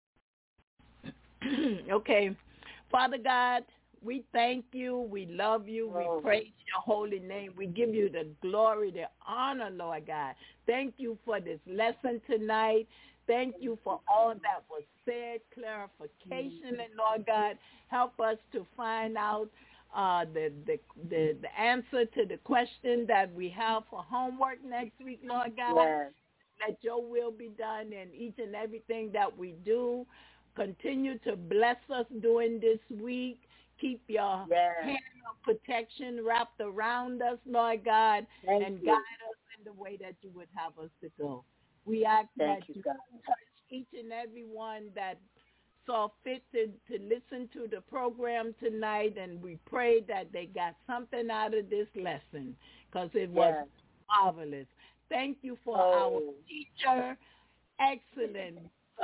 out. Okay. Father God, we thank you. We love you. We praise your holy name. We give you the glory, the honor, Lord God. Thank you for this lesson tonight. Thank you for all that was said, clarification, and Lord God, help us to find out the answer to the question that we have for homework next week, Lord God. Yes. Let your will be done in each and everything that we do. Continue to bless us during this week. Keep your hand of protection wrapped around us, Lord God, and guide us in the way that you would have us to go. We ask that you touch each and every one that saw fit to listen to the program tonight, and we pray that they got something out of this lesson because it was marvelous. Thank you for our teacher. Excellent.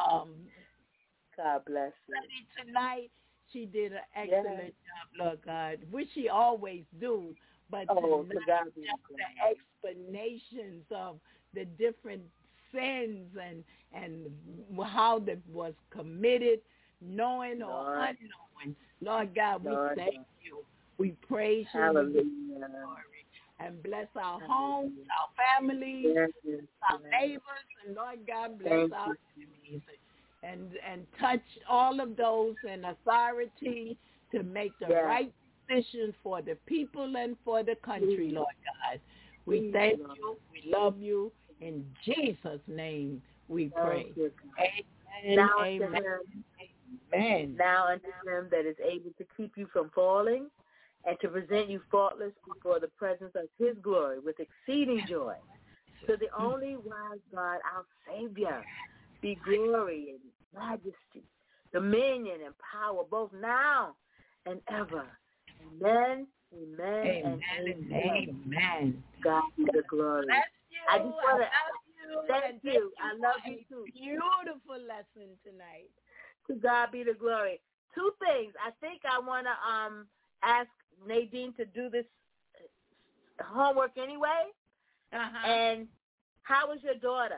God bless you. Study tonight. She did an excellent job, Lord God, which she always do. But tonight, just the explanations of the different sins and how that was committed, knowing or unknowing. Lord God, we thank you. We praise you. Hallelujah. And bless our homes, our families, our neighbors, and Lord God, bless our enemies. And touch all of those in authority to make the right decision for the people and for the country, Lord God. We thank you. We love you. In Jesus' name we pray. Amen. Now Amen. unto him, Amen. Now unto him that is able to keep you from falling and to present you faultless before the presence of his glory with exceeding joy. To the only wise God, our Savior, be glory and majesty, dominion and power, both now and ever. Amen, amen, and amen. Amen. God be the glory. I just want to thank you. I love you too. Beautiful lesson tonight. To God be the glory. Two things. I think I want to ask Nadine to do this homework anyway. And how is your daughter?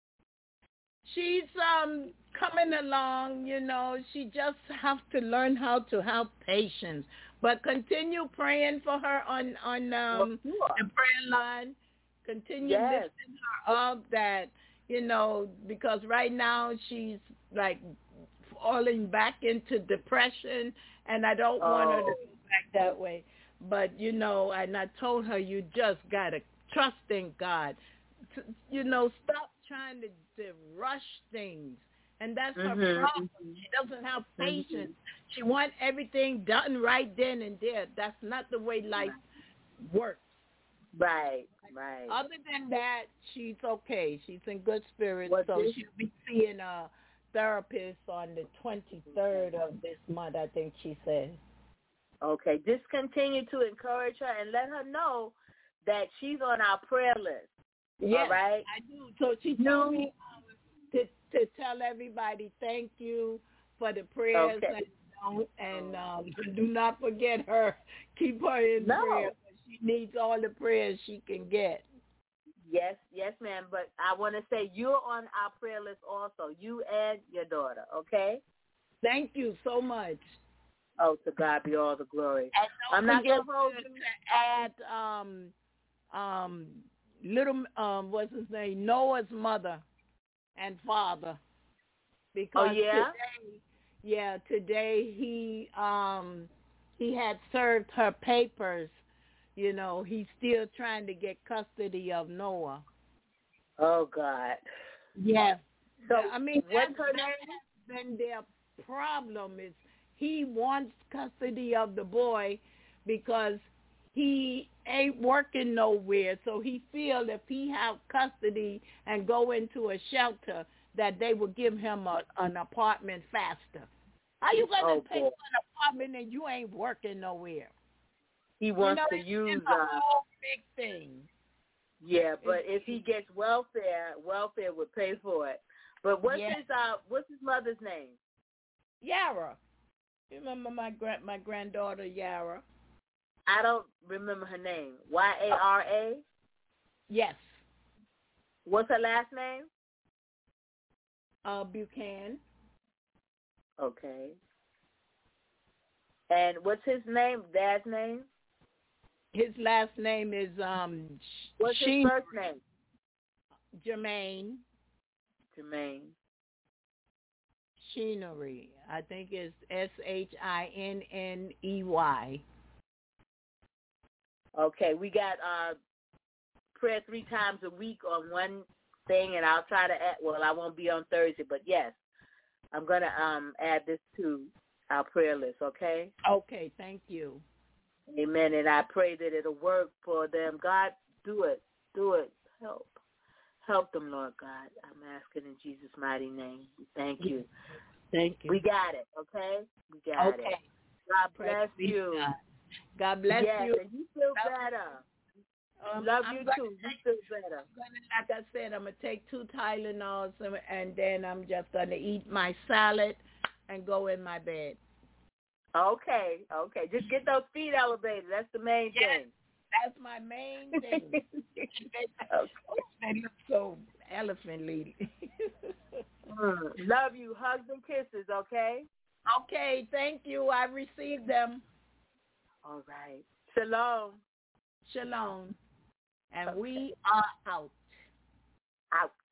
She's coming along, she just have to learn how to have patience. But continue praying for her on the prayer line. Continue lifting her up that, because right now she's like falling back into depression, and I don't want her to go back that way. But, and I told her you just got to trust in God. Stop trying to rush things. And that's her problem. She doesn't have patience. She wants everything done right then and there. That's not the way life works. Right. Other than that, she's okay. She's in good spirits. So she'll be seeing a therapist on the 23rd of this month, I think she said. Okay. Just continue to encourage her and let her know that she's on our prayer list. Yes, all right? I do. So she told me to tell everybody thank you for the prayers and do not forget her. Keep her in prayer. She needs all the prayers she can get. Yes, ma'am. But I want to say you're on our prayer list also, you and your daughter, okay? Thank you so much. Oh, to God be all the glory. And I'm not going to add little what's his name, Noah's mother and father, because today he had served her papers. He's still trying to get custody of Noah. Oh God. Yes. So I mean, what's her name? Then their problem is he wants custody of the boy because he ain't working nowhere, so he feel if he have custody and go into a shelter that they will give him an apartment faster. How you going to pay for an apartment and you ain't working nowhere? He wants to use it's a whole big thing. Yeah, but if he gets welfare would pay for it. But what's his mother's name? Yara. You remember my granddaughter Yara? I don't remember her name. Yara? Yes. What's her last name? Buchanan. Okay. And what's his name? Dad's name? His last name is What's his first name? Jermaine. Sheenery. I think it's Shinney. Okay, we got prayer 3 times a week on one thing, and I'll try to add, well, I won't be on Thursday, but yes, I'm going to add this to our prayer list, okay? Okay, thank you. Amen, and I pray that it'll work for them. God, do it. Help them, Lord God. I'm asking in Jesus' mighty name. Thank you. Thank you. We got it, okay? We got it. God bless you. God bless you. And you feel better. Love you too. You feel better. Like I said, I'm going to take 2 Tylenols and then I'm just going to eat my salad and go in my bed. Okay. Just get those feet elevated. That's the main thing. That's my main thing. They look so elephant-lady. Love you. Hugs and kisses, okay? Okay, thank you. I received them. All right. Shalom. Shalom. And we are out. Out.